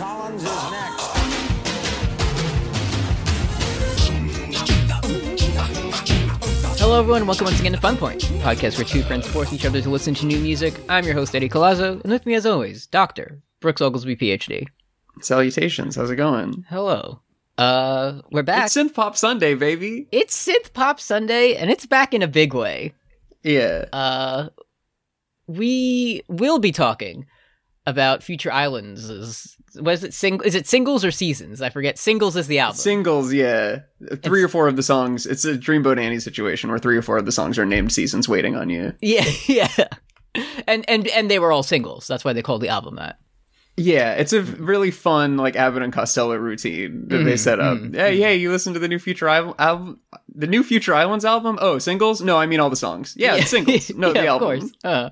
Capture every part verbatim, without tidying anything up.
Collins is next. Hello, everyone. Welcome once again to Fun Point, a podcast where two friends force each other to listen to new music. I'm your host, Eddie Colazzo, and with me, as always, Doctor Brooks Oglesby, P H D. Salutations. How's it going? Hello. Uh, we're back. It's Synth Pop Sunday, baby. It's Synth Pop Sunday, and it's back in a big way. Yeah. Uh, we will be talking about Future Islands. Is, was it sing- Is it singles or seasons? I forget. Singles is the album. Singles, yeah. Three it's, or four of the songs. It's a Dreamboat Annie situation where three or four of the songs are named Seasons Waiting on You. Yeah, yeah. And and and they were all singles. That's why they called the album that. Yeah, it's a really fun, like, Abbott and Costello routine that mm, they set up. Mm, hey, mm. hey, you listen to the new Future Island album? The new Future Islands album? Oh, singles? No, I mean all the songs. Yeah, yeah. singles. No, yeah, the album. Of course. Uh.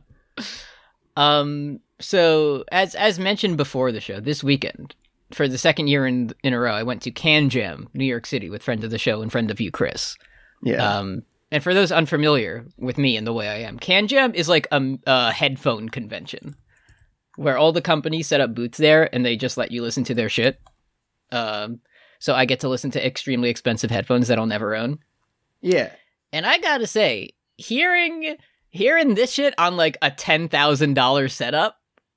Um. So, as as mentioned before the show, this weekend, for the second year in in a row, I went to Can Jam, New York City, with friend of the show and friend of you, Chris. Yeah. Um. And for those unfamiliar with me and the way I am, Can Jam is like a, a headphone convention, where all the companies set up booths there and they just let you listen to their shit. Um, so I get to listen to extremely expensive headphones that I'll never own. Yeah. And I gotta say, hearing hearing this shit on like a ten thousand dollars setup,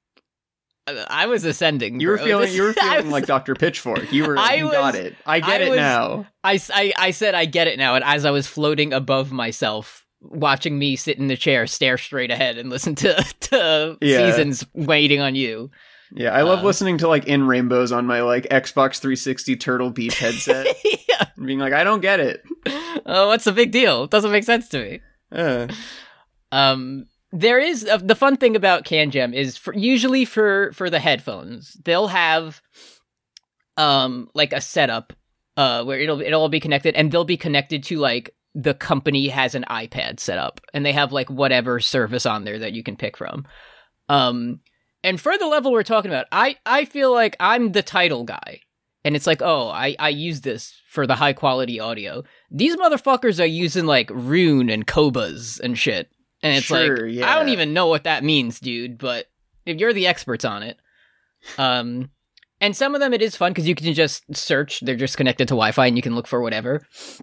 I was ascending. You were bro. feeling this, you were feeling was, like Doctor Pitchfork. You were I you was, got it. I get I it was, now. I, I, I said I get it now, and as I was floating above myself, watching me sit in the chair, stare straight ahead, and listen to, to yeah. Seasons Waiting on You. Yeah, I love um, listening to, like, In Rainbows on my, like, Xbox three sixty Turtle Beach headset. Yeah. And being like, I don't get it. Oh, what's the big deal? It doesn't make sense to me. Uh. Um, there is, uh, the fun thing about Can Jam is, for, usually for, for the headphones, they'll have, um, like, a setup, uh, where it'll, it'll all be connected, and they'll be connected to, like, the company has an iPad set up, and they have, like, whatever service on there that you can pick from. Um... And for the level we're talking about, I, I feel like I'm the title guy. And it's like, oh, I, I use this for the high quality audio. These motherfuckers are using like Rune and Cobas and shit. And it's sure, like, yeah. I don't even know what that means, dude. But if you're the experts on it. Um, and some of them it is fun because you can just search. They're just connected to Wi-Fi and you can look for whatever.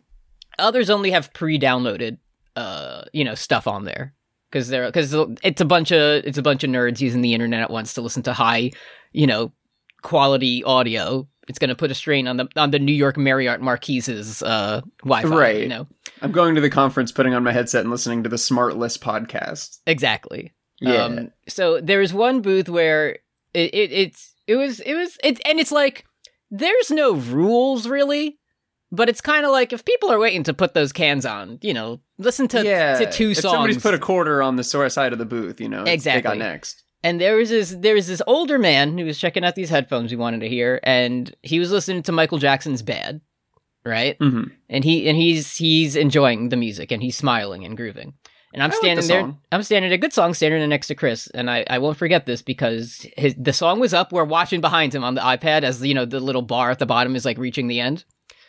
Others only have pre-downloaded, uh, you know, stuff on there. Because they're because it's a bunch of it's a bunch of nerds using the internet at once to listen to high, you know, quality audio. It's going to put a strain on the on the New York Marriott Marquise's uh, Wi-Fi. Right. You know, I'm going to the conference, putting on my headset and listening to the Smart List podcast. Exactly. Yeah. Um, so there was one booth where it, it it's it was it was it and it's like there's no rules really. But it's kind of like, if people are waiting to put those cans on, you know, listen to, yeah, to two if songs. Somebody's put a quarter on the side of the booth, you know, exactly. They got next. And there was this, there was this older man who was checking out these headphones we wanted to hear, and he was listening to Michael Jackson's Bad, right? Mm-hmm. And he and he's he's enjoying the music, and he's smiling and grooving. And I'm I standing like the there, song. I'm standing, a good song, standing there next to Chris, and I, I won't forget this because his the song was up. We're watching behind him on the iPad as, you know, the little bar at the bottom is like reaching the end.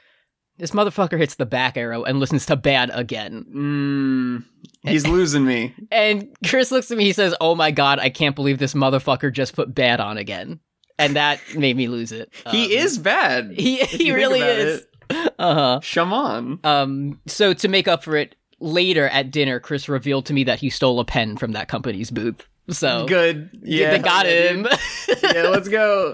This motherfucker hits the back arrow and listens to Bad again. Mm, he's losing me. And Chris looks at me, he says, oh my god, I can't believe this motherfucker just put Bad on again. And that made me lose it. He um, is bad. He he really is. It. Uh-huh. Shaman. Um, so to make up for it, later at dinner, Chris revealed to me that he stole a pen from that company's booth. So good. Yeah. They got yeah, him. Yeah, let's go.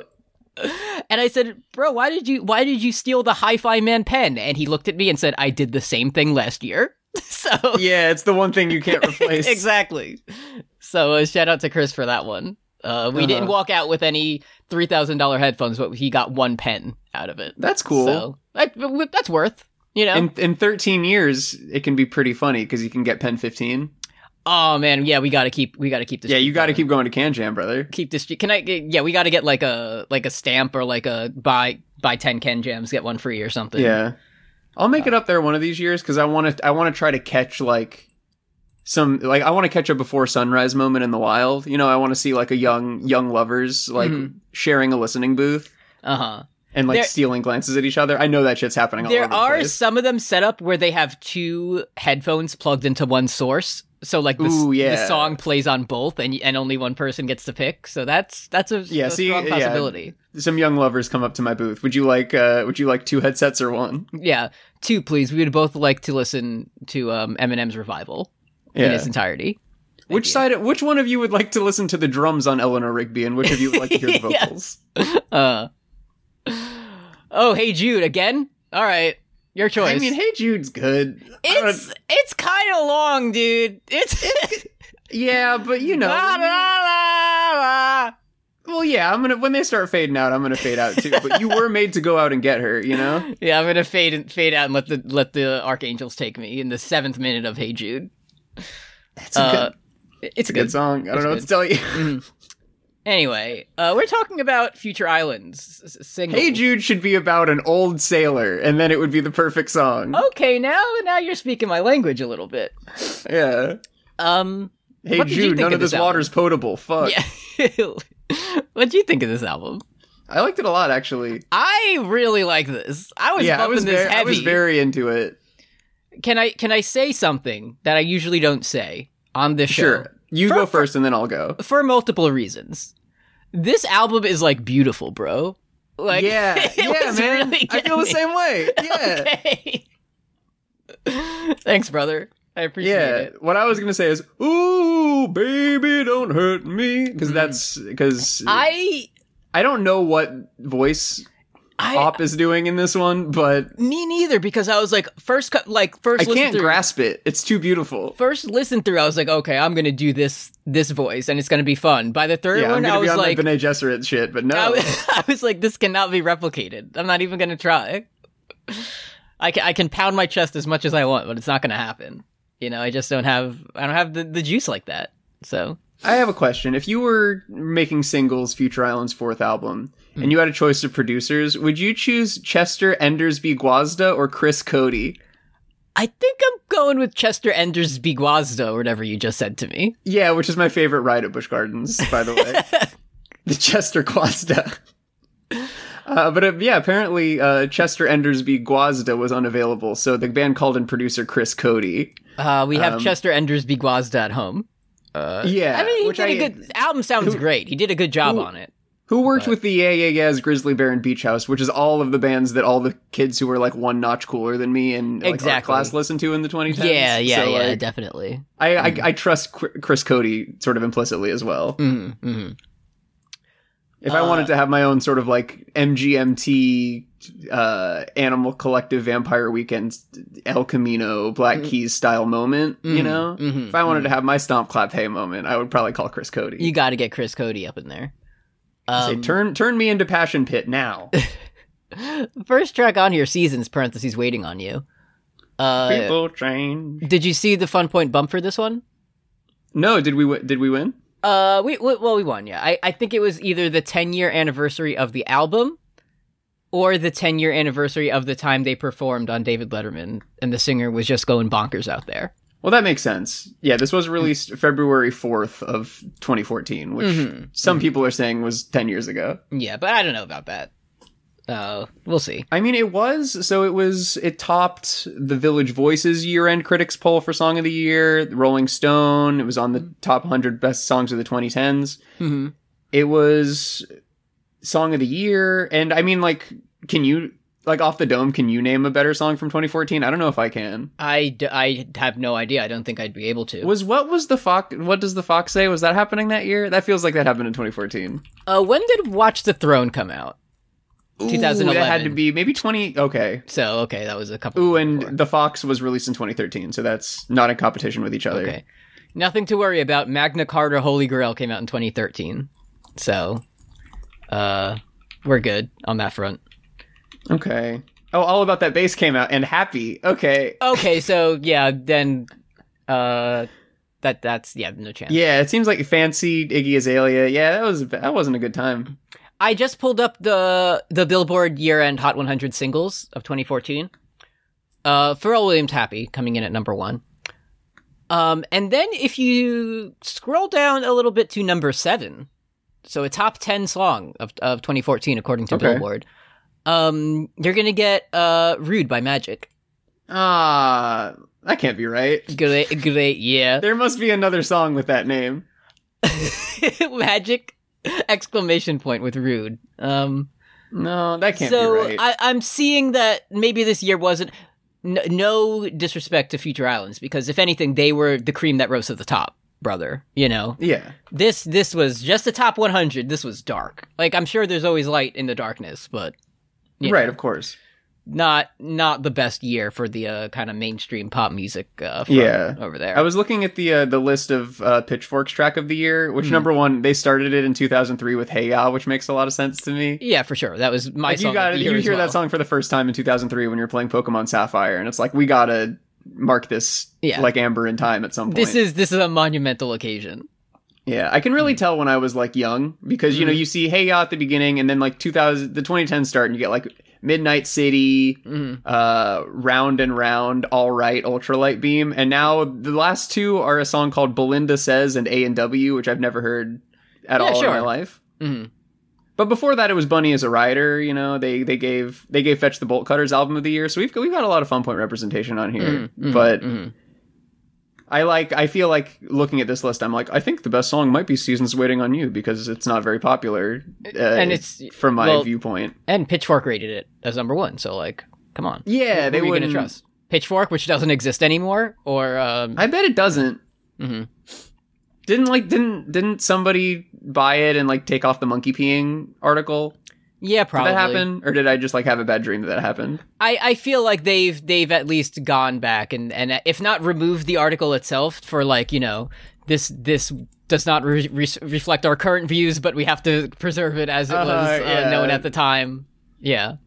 And I said, bro, why did you why did you steal the Hi-Fi Man pen? And he looked at me and said, I did the same thing last year. So yeah, it's the one thing you can't replace. Exactly. So uh, shout out to Chris for that one. Uh, we uh-huh. didn't walk out with any three thousand dollars headphones, but he got one pen out of it. That's cool. So that, that's worth, you know. In, in thirteen years, it can be pretty funny because you can get pen fifteen. Oh man, yeah, we gotta keep we gotta keep this. Yeah, you gotta keep going to Can Jam, brother. Keep this. Can I? Yeah, we gotta get like a like a stamp or like a buy buy ten Can Jams, get one free or something. Yeah, I'll make uh, it up there one of these years because I want to. I want to try to catch like some like I want to catch a before sunrise moment in the wild. You know, I want to see like a young young lovers like mm-hmm. sharing a listening booth. Uh huh. and like There- stealing glances at each other. I know that shit's happening all There over the are place. some of them set up where they have two headphones plugged into one source. So like the, Ooh, the yeah. song plays on both, and and only one person gets to pick. So that's that's a, Yeah, a see, strong yeah. possibility. Some young lovers come up to my booth. Would you like uh would you like two headsets or one? Yeah, two, please. We would both like to listen to um, Eminem's Revival in Yeah. its entirety. Thank Which you. side which one of you would like to listen to the drums on Eleanor Rigby, and which of you would like to hear the Yeah. vocals? Uh, oh, Hey Jude again. All right, your choice. I mean, Hey Jude's good. I don't- it's it's kind of long, dude. It's yeah, but you know. La, la, la, la. Well, yeah, I'm gonna when they start fading out, I'm gonna fade out too. But you were made to go out and get her, you know. Yeah, I'm gonna fade and fade out and let the let the Archangels take me in the seventh minute of Hey Jude. That's a Uh, good, it's it's a good. good song. I don't It's know what good. to tell you. Mhm. Anyway, uh, we're talking about Future Islands s- s- singles. Hey Jude should be about an old sailor, and then it would be the perfect song. Okay, now now you're speaking my language a little bit. Yeah. Um, Hey What did you Jude, think none of of this this water's potable. Fuck. yeah. What'd you think of this album? I liked it a lot, actually. I really like this. I was yeah, I bumping was this very, I heavy. was very into it. Can I can I say something that I usually don't say on this show? Sure. You For- go for- first, and then I'll go. For multiple reasons. This album is like beautiful, bro. Like yeah, it yeah, was man. really I feel the getting same way. Yeah. me. Okay. Thanks, brother. I appreciate Yeah, it. what I was gonna say is, "Ooh, baby, don't hurt me," because that's because I I I don't know what voice I Op is doing in this one, but me neither because I was like first cut like first I listen can't through, grasp it. It's too beautiful. First listen through, I was like, okay, I'm gonna do this this voice and it's gonna be fun. By the third Yeah, I'm one, gonna I be was on like, that Bene Gesserit shit, but no. I was, I was like, this cannot be replicated. I'm not even gonna try. I can I can pound my chest as much as I want, but it's not gonna happen. You know, I just don't have I don't have the, the juice like that. So I have a question. If you were making singles Future Island's fourth album, Hmm. and you had a choice of producers, would you choose Chester Endersby Guazda or Chris Cody? I think I'm going with Chester Enders Biguazda or whatever you just said to me. Yeah, which is my favorite ride at Busch Gardens, by the way. The Chester Guazda. Uh, but uh, yeah, apparently uh, Chester Endersby Guazda was unavailable, so the band called in producer Chris Cody. Uh, we have Um, Chester Enders Biguazda at home. Uh, Yeah, I mean, he which did a I- good album. Sounds who- great. He did a good job who- on it. Who worked But- with the Yeah Yeah Yeahs, Grizzly Bear, and Beach House, which is all of the bands that all the kids who were like one notch cooler than me and like, art Exactly. class listened to in the twenty tens. Yeah, yeah, So, yeah, like, definitely. I, I I trust Qu- Chris Cody sort of implicitly as well. Mm-hmm, mm-hmm. If I Uh, wanted to have my own sort of like M G M T, uh, Animal Collective, Vampire Weekend, El Camino, Black Keys style moment, you Mhm, know, mhm, if I wanted mhm. to have my stomp clap hey moment, I would probably call Chris Cody. You got to get Chris Cody up in there. Say, Um, turn turn me into Passion Pit now. First track on here, Seasons, parentheses, Waiting on You. Uh, People change. did you see the Fun Point bump for this one? No, did we wi- did we win? Uh, we, we well, we won, yeah. I, I think it was either the ten-year anniversary of the album or the ten-year anniversary of the time they performed on David Letterman, and the singer was just going bonkers out there. Well, that makes sense. Yeah, this was released February fourth of twenty fourteen, which Mhm, some people are saying was ten years ago. Yeah, but I don't know about that. Uh, we'll see. I mean, it was, so it was, it topped the Village Voices year-end critics poll for Song of the Year, Rolling Stone, it was on the top one hundred best songs of the twenty tens. Mm-hmm. It was Song of the Year, and I mean, like, can you, like, off the dome, can you name a better song from twenty fourteen? I don't know if I can. I, d- I have no idea. I don't think I'd be able to. Was, what was the Fox, what does the Fox say? Was that happening that year? That feels like that happened in twenty fourteen. Uh, when did Watch the Throne come out? Ooh, twenty eleven. that had to be maybe twenty, okay. So, okay, that was a couple. Ooh, before. and The Fox was released in twenty thirteen, so that's not in competition with each other. Okay. Nothing to worry about. Magna Carta Holy Grail came out in twenty thirteen. So, uh, we're good on that front. Okay. Oh, All About That Bass came out, and Happy. Okay. Okay, so, yeah, then, uh, that, that's, yeah, no chance. Yeah, it seems like Fancy, Iggy Azalea. Yeah, that was that wasn't a good time. I just pulled up the, the Billboard year-end Hot one hundred singles of twenty fourteen. Uh, Pharrell Williams, Happy, coming in at number one. Um, and then if you scroll down a little bit to number seven, so a top ten song of, of twenty fourteen, according to Okay. Billboard, Um, you're gonna get uh Rude by Magic. Ah, that can't be right. Great, great, yeah. There must be another song with that name. Magic exclamation point with Rude. Um, no, that can't so be right. I, I'm seeing that maybe this year wasn't. N- no disrespect to Future Islands, because if anything, they were the cream that rose to the top, brother. You know. Yeah. This this was just the top one hundred. This was dark. Like, I'm sure there's always light in the darkness, but you right, know, of course. Not not the best year for the uh, kind of mainstream pop music. Uh, front yeah, over there. I was looking at the uh, the list of uh, Pitchfork's track of the year. Which mm. number one? They started it in two thousand three with Hey Ya, which makes a lot of sense to me. Yeah, for sure. That was my like song. You got you hear well. that song for the first time in two thousand three when you're playing Pokemon Sapphire, and it's like, we gotta mark this yeah. like Amber in time at some point. This is this is a monumental occasion. Yeah, I can really mm. tell when I was like young, because you mm. know, you see Hey Ya at the beginning, and then like two thousand, the twenty ten start, and you get like Midnight City, mm. uh, Round and Round, All Right, Ultralight Beam, and now the last two are a song called Belinda Says and A and W, which I've never heard at yeah, all sure. in my life. Mm. But before that, it was Bunny as a Rider. You know, they they gave they gave Fetch the Bolt Cutters album of the year, so we've we've got a lot of Fun Point representation on here. Mm. But mm. I like I feel like looking at this list, I'm like, I think the best song might be Seasons Waiting on You, because it's not very popular, uh, and it's from my well, viewpoint. And Pitchfork rated it as number one, so like, come on. Yeah, who, they who are you wouldn't gonna trust? Pitchfork, which doesn't exist anymore, or um... I bet it doesn't. Mm-hmm. Didn't like didn't didn't somebody buy it and like take off the monkey peeing article? Yeah, probably. Did that happen, or did I just like have a bad dream that that happened? I, I feel like they've they've at least gone back and, and if not removed the article itself for like, you know, this this does not re- re- reflect our current views, but we have to preserve it as it uh, was uh, yeah. known at the time. Yeah.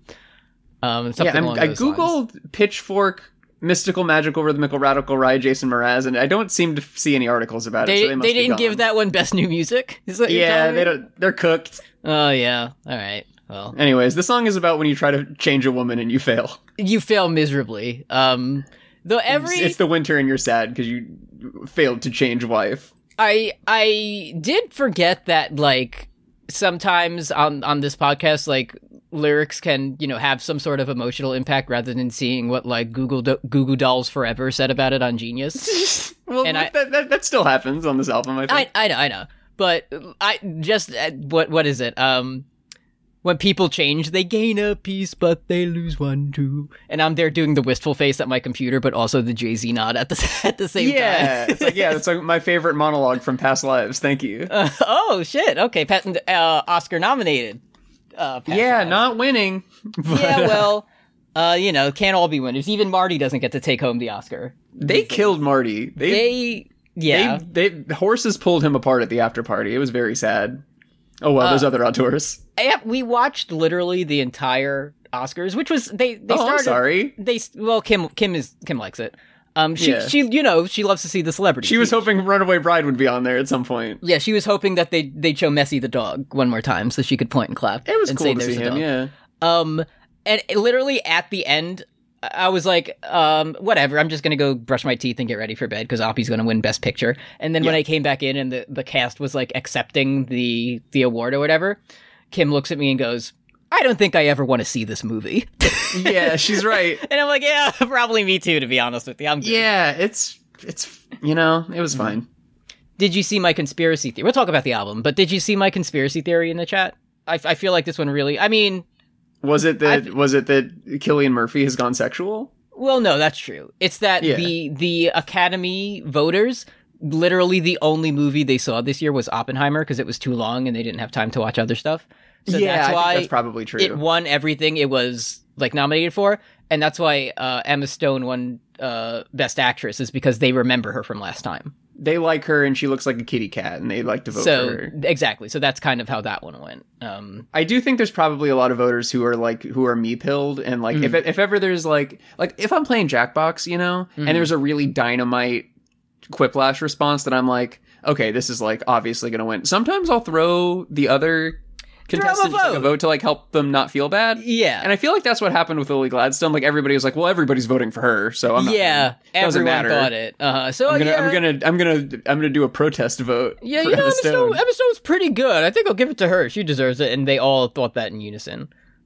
Um. Something yeah, along I those googled lines. Pitchfork mystical, magical, rhythmical, radical, Rye, Jason Mraz, and I don't seem to see any articles about they, it. So they must they be didn't gone. give that one best new music. Is that yeah, they don't. They're cooked. Oh yeah. All right. Well, anyways, the song is about when you try to change a woman and you fail. You fail miserably. Um, though every it's, it's the winter and you're sad because you failed to change wife. I I did forget that like sometimes on on this podcast, like lyrics can, you know, have some sort of emotional impact rather than seeing what like Google Do- Google Dolls Forever said about it on Genius. well, and I, that, that that still happens on this album. I think. I I know I know, but I just uh, what what is it? Um. When people change, they gain a piece, but they lose one too. And I'm there doing the wistful face at my computer, but also the Jay-Z nod at the at the same yeah, time. Yeah, it's like yeah, it's like my favorite monologue from past lives. Thank you. Uh, oh shit! Okay, Pat, uh, Oscar nominated. Uh, yeah, lives. not winning. But, yeah, well, uh, you know, can't all be winners. Even Marty doesn't get to take home the Oscar. They killed Marty. They, they yeah, they, they the horses pulled him apart at the after party. It was very sad. Oh well, there's uh, other auteurs. Yeah, we watched literally the entire Oscars, which was they. they oh, started, I'm sorry. They well, Kim Kim is Kim likes it. Um, she yeah. she you know she loves to see the celebrities. She was hoping Runaway Bride would be on there at some point. Yeah, she was hoping that they they'd show Messi the dog one more time so she could point and clap. It was and cool say, to see him. Dog. Yeah. Um, and it, literally at the end, I was like, um, whatever. I'm just gonna go brush my teeth and get ready for bed because Oppie's gonna win Best Picture. And then yeah. when I came back in and the, the cast was like accepting the the award or whatever, Kim looks at me and goes, "I don't think I ever want to see this movie." Yeah, she's right. And I'm like, yeah, probably me too. To be honest with you, I'm good. Yeah, it's it's you know it was fine. Did you see my conspiracy theory? We'll talk about the album, but did you see my conspiracy theory in the chat? I, I feel like this one really. I mean. Was it that I've, was it that Cillian Murphy has gone sexual? Well, no, that's true. It's that yeah. the the Academy voters, literally the only movie they saw this year was Oppenheimer because it was too long and they didn't have time to watch other stuff. So yeah, that's I why think that's probably true. It won everything it was like nominated for, and that's why uh, Emma Stone won uh, Best Actress is because they remember her from last time. They like her, and she looks like a kitty cat, and they like to vote so, for her. Exactly. So that's kind of how that one went. Um, I do think there's probably a lot of voters who are like who are me pilled, and like mm. if if ever there's like like if I'm playing Jackbox, you know, mm. and there's a really dynamite quiplash response that I'm like, okay, this is like obviously gonna win. Sometimes I'll throw the other contestants like a vote to like help them not feel bad. Yeah, and I feel like that's what happened with Lily Gladstone. Like everybody was like, well, everybody's voting for her, so I'm not. Yeah, it doesn't everyone matter. thought it. Uh, so I'm gonna, yeah. I'm gonna, I'm gonna, I'm gonna do a protest vote. Yeah, for you know, Emma Emma, Stone. Stone, Emma Stone's pretty good. I think I'll give it to her. She deserves it, and they all thought that in unison.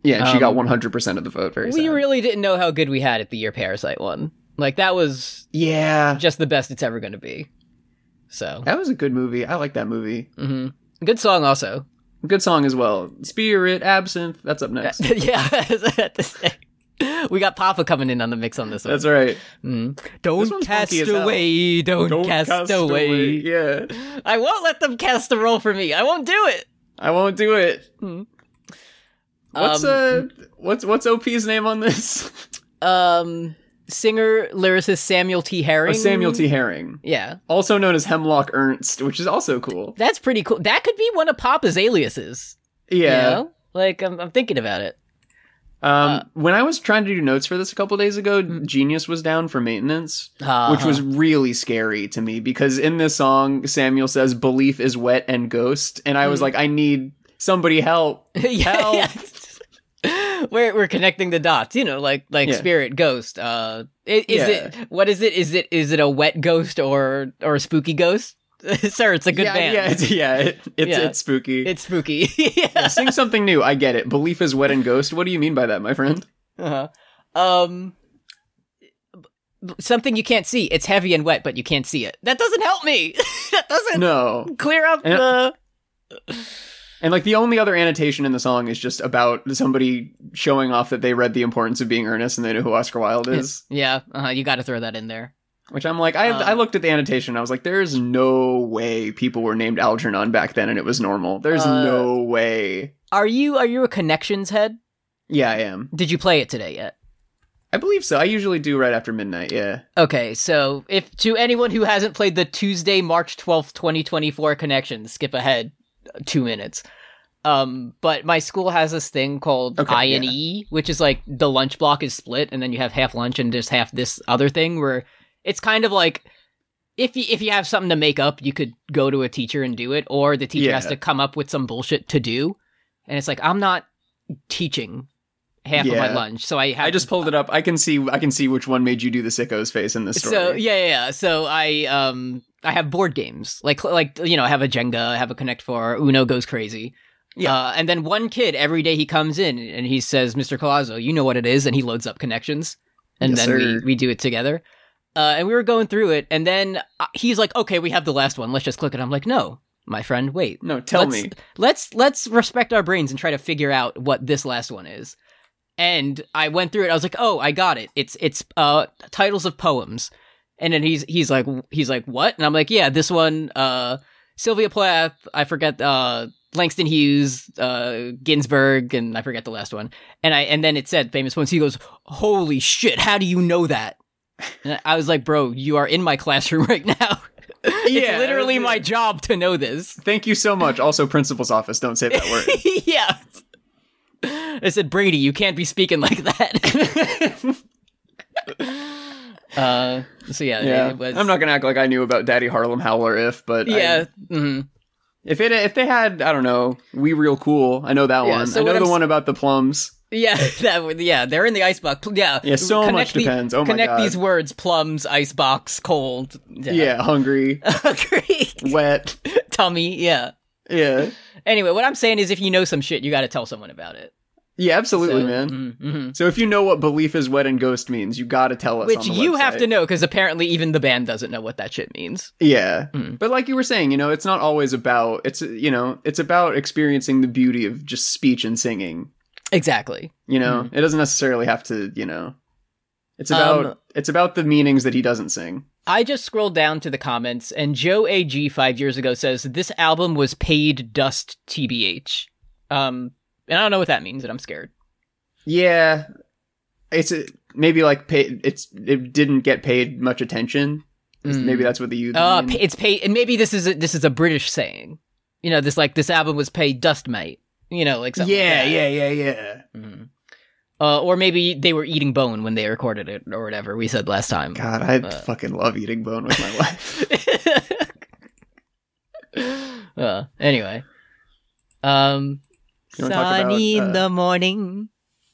Yeah, and she got Um, one hundred percent of the vote. Very We sad. really didn't know how good we had it the year Parasite won. Like, that was Yeah. just the best it's ever going to be. So, That was a good movie. I like that movie. hmm good song also. Good song as well. Spirit, Absinthe. That's up next. Yeah, to say. We got Papa coming in on the mix on this one. That's right. Mm. This Don't one's cast funky as hell. away, don't, cast, away. Yeah. I won't let them cast a roll for me. I won't do it. I won't do it. Hmm. What's Um, uh what's what's O P's name on this? Um, singer lyricist Samuel T. Herring. Oh, Samuel T. Herring. Yeah, Also known as Hemlock Ernst, which is also cool. that's pretty cool. That could be one of Papa's aliases. Yeah. You know? Like I'm, I'm thinking about it. Um, Uh, when I was trying to do notes for this a couple days ago, Genius was down for maintenance, Uh-huh. which was really scary to me because in this song, Samuel says, "Belief is wet and ghost," and I was like, "I need somebody help, yeah, help." yeah. We're we're connecting the dots, you know, like like Yeah. spirit, ghost. Uh, i- is Yeah. it what is it? Is it is it a wet ghost or or a spooky ghost? Sir, it's a good yeah, band. yeah, it's, yeah, it, it's Yeah. it's spooky. It's spooky. Yeah, yeah. sing something new. I get it. Belief is wet and ghost. What do you mean by that, my friend? Uh-huh. Um, b- something you can't see. It's heavy and wet, but you can't see it. That doesn't help me. That doesn't No. clear up And- the. And like the only other annotation in the song is just about somebody showing off that they read The Importance of Being Earnest and they know who Oscar Wilde is. Yeah, uh-huh, you got to throw that in there. Which I'm like, I Uh, I looked at the annotation and I was like, there's no way people were named Algernon back then and it was normal. There's Uh, no way. Are you are you a Connections head? Yeah, I am. Did you play it today yet? I believe so. I usually do right after midnight, yeah. Okay, so if to anyone who hasn't played the Tuesday, March twelfth, twenty twenty-four Connections, skip ahead two minutes. Um, but my school has this thing called Okay, I and E, which is like the lunch block is split, and then you have half lunch and just half this other thing where it's kind of like if you if you have something to make up, you could go to a teacher and do it, or the teacher Yeah. has to come up with some bullshit to do, and it's like I'm not teaching half of Yeah. my lunch, so I have I just pulled it up. I can see I can see which one made you do the sicko's face in this story. So yeah, yeah, yeah. So I um I have board games like like you know I have a Jenga, I have a Connect Four, Uno goes crazy. Yeah. Uh, and then one kid every day he comes in and he says, "Mister Colazzo, you know what it is," and he loads up Connections, and Yes, then we sir. we do it together. Uh, and we were going through it, and then uh, he's like, "Okay, we have the last one. Let's just click it." I'm like, "No, my friend, wait. No, tell let's, me. Let's let's respect our brains and try to figure out what this last one is." And I went through it. I was like, "Oh, I got it. It's it's uh titles of poems." And then he's he's like he's like, "What?" And I'm like, "Yeah, this one. Uh, Sylvia Plath. I forget. Uh, Langston Hughes. Uh, Ginsberg, and I forget the last one." And I and then it said famous poems. He goes, "Holy shit! How do you know that?" And I was like, "Bro, you are in my classroom right now. It's Yeah, literally yeah. my job to know this." Thank you so much. Also, principal's office, don't say that word. Yeah. I said, "Brady, you can't be speaking like that." uh, so yeah, Yeah. it was. I'm not gonna act like I knew about Daddy Harlem Howler if, but I- Yeah. mhm. if it if they had, I don't know, We Real Cool, I know that Yeah, one. so I know what the I'm s- one about the plums. Yeah. That. would- Yeah. They're in the icebox. Yeah. Yeah, so Connect much the- depends. Oh my Connect God. these words: plums, icebox, cold. Yeah, hungry, Agree. wet. Tummy. Yeah. Yeah. Anyway, what I'm saying is, if you know some shit, you got to tell someone about it. Yeah, absolutely, So, man. mhm, mhm. So if you know what belief is wet and ghost means, you gotta tell us Which on the you have website. to know, because apparently even the band doesn't know what that shit means. Yeah. Mm. But like you were saying, you know, it's not always about, it's, you know, it's about experiencing the beauty of just speech and singing. Exactly. You know, it doesn't necessarily have to, you know, it's about, Um, it's about the meanings that he doesn't sing. I just scrolled down to the comments, and Joe A G five years ago says, "This album was paid dust, T B H." Um, and I don't know what that means, and I'm scared. Yeah. It's a, maybe like pay, it's, it didn't get paid much attention. Mm. Maybe that's what the youth Uh, mean. pa- it's paid, and maybe this is a, this is a British saying. You know, this like this album was paid dust, mate. You know, like something. Yeah, like that. yeah, yeah, yeah. Mhm. Uh, or maybe they were eating bone when they recorded it, or whatever we said last time. God, I Uh. fucking love eating bone with my wife. uh, anyway, um, You wanna talk about, sunny in uh, the morning,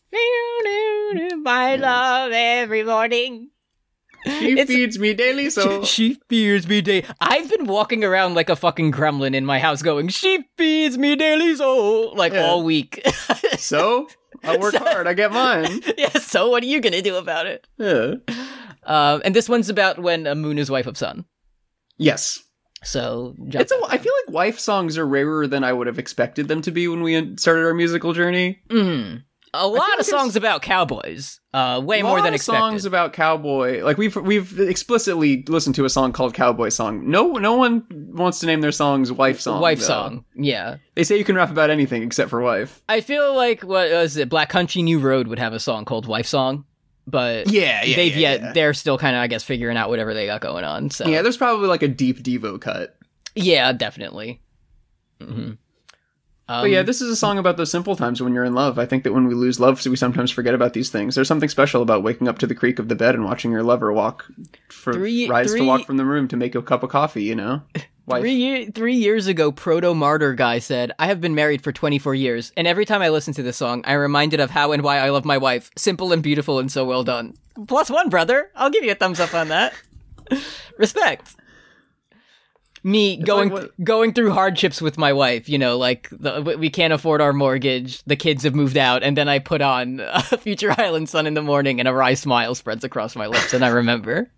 my love every morning. She It's- feeds me daily, so She feeds me daily. I've been walking around like a fucking gremlin in my house, going, "She feeds me daily, so," like Yeah. all week. so I work So- hard. I get mine. Yeah, so what are you gonna do about it? Yeah. Uh, and this one's about when a moon is wife of sun. Yes. So jump It's a, back I down. feel like wife songs are rarer than I would have expected them to be when we started our musical journey. Mhm. A lot like of it's- songs about cowboys. Uh, way A more lot than of expected. songs about cowboy. Like we've we've explicitly listened to a song called "Cowboy Song." No, no one wants to name their songs "wife song." Wife though. song. Yeah. They say you can rap about anything except for wife. I feel like what was it? Black Country New Road would have a song called Wife Song, but Yeah, yeah, they've yeah, yet yeah. they're still kind of I guess figuring out whatever they got going on. So Yeah, there's probably like a deep Devo cut. yeah, definitely. hmm Um, But yeah, this is a song about those simple times when you're in love. I think that when we lose love, we sometimes forget about these things. There's something special about waking up to the creak of the bed and watching your lover walk, for, Three- rise three- to walk from the room to make a cup of coffee. You know, wife. Three, ye- three years ago, Proto Martyr Guy said, I have been married for twenty-four years, and every time I listen to this song, I'm reminded of how and why I love my wife. Simple and beautiful and so well done. Plus one, brother. I'll give you a thumbs up on that. Respect. Me going like what- going through hardships with my wife, you know, like the, we can't afford our mortgage, the kids have moved out, and then I put on uh, Future Island Sun in the morning, and a wry smile spreads across my lips, and I remember.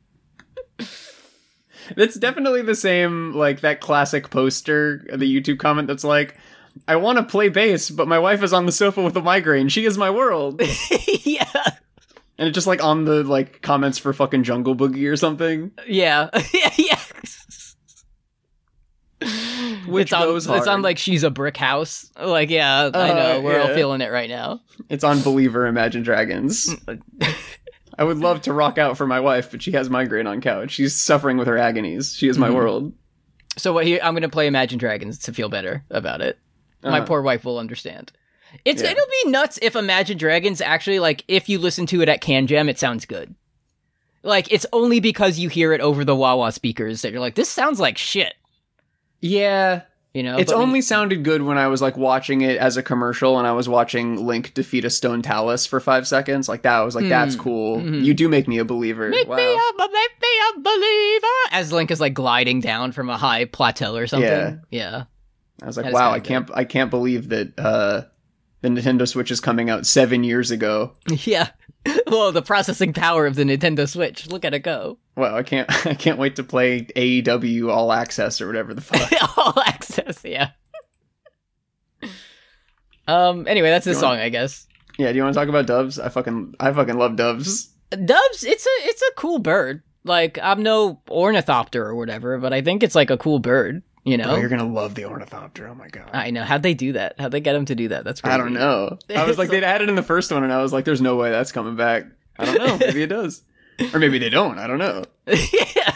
It's definitely the same, like that classic poster, the YouTube comment that's like, I want to play bass, but my wife is on the sofa with a migraine. She is my world. Yeah. And it's just like on the like comments for fucking Jungle Boogie or something. Yeah. yeah. Yeah. Which it's on, goes hard. It's on like She's a Brick House. Like, yeah, I Uh, know. We're all yeah. feeling it right now. It's on Believer Imagine Dragons. I would love to rock out for my wife, but she has migraine on couch. She's suffering with her agonies. She is my Mhm. world. So what? Here, I'm going to play Imagine Dragons to feel better about it. My Uh-huh. poor wife will understand. It's Yeah. It'll be nuts if Imagine Dragons actually, like, if you listen to it at Can Jam, it sounds good. Like, it's only because you hear it over the wah-wah speakers that you're like, this sounds like shit. Yeah. You know, It's But we- only sounded good when I was like watching it as a commercial and I was watching Link defeat a stone talus for five seconds. Like that I was like, that's cool. Mhm. You do make me a believer. Make wow. me a, make me a believer. As Link is like gliding down from a high plateau or something. Yeah. Yeah. I was like, That is wow, kinda I can't I can't believe that uh the Nintendo Switch is coming out seven years ago. Yeah. Whoa, the processing power of the Nintendo Switch. Look at it go. Wow, I can't I can't wait to play A E W All Access or whatever the fuck. All access, yeah. Um, anyway, that's the You song, want- I guess. Yeah, do you want to talk about doves? I fucking I fucking love doves. Doves, it's a it's a cool bird. Like, I'm no ornithopter or whatever, but I think it's like a cool bird, you know? Oh, you're gonna love the ornithopter. Oh my god. I know. How'd they do that? How'd they get him to do that? That's crazy. I don't know. I was like, they'd added in the first one, and I was like, "There's no way that's coming back." I don't know. Maybe it does, or maybe they don't. I don't know. Yeah.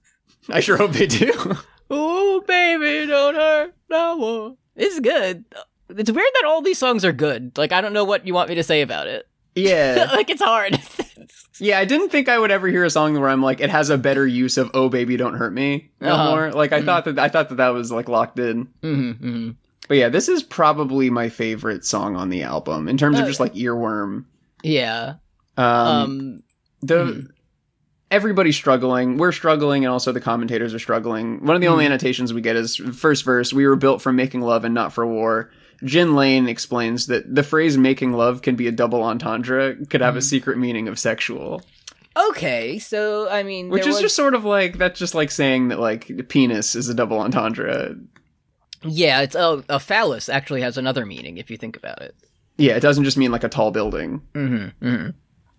I sure hope they do. Ooh, baby, don't hurt no more. It's good. It's weird that all these songs are good. Like, I don't know what you want me to say about it. Yeah, Like, it's hard. yeah. I didn't think I would ever hear a song where I'm like, it has a better use of "Oh, baby, don't hurt me" no Uh-huh. more. Like, I thought that I thought that that was like locked in. hmm hmm But yeah, this is probably my favorite song on the album in terms of Uh, just like earworm. Yeah. Um, Um, the mhm. everybody's struggling. We're struggling, and also the commentators are struggling. One of the only Mhm. annotations we get is first verse: "We were built for making love and not for war." Jin Lane explains that the phrase "making love" can be a double entendre, could have a Mhm. secret meaning of sexual, okay, so, I mean, which there is was- just sort of like that's just like saying that like penis is a double entendre. Yeah, it's oh, a phallus actually has another meaning if you think about it. Yeah, it doesn't just mean like a tall building. Mm-hmm. mm-hmm.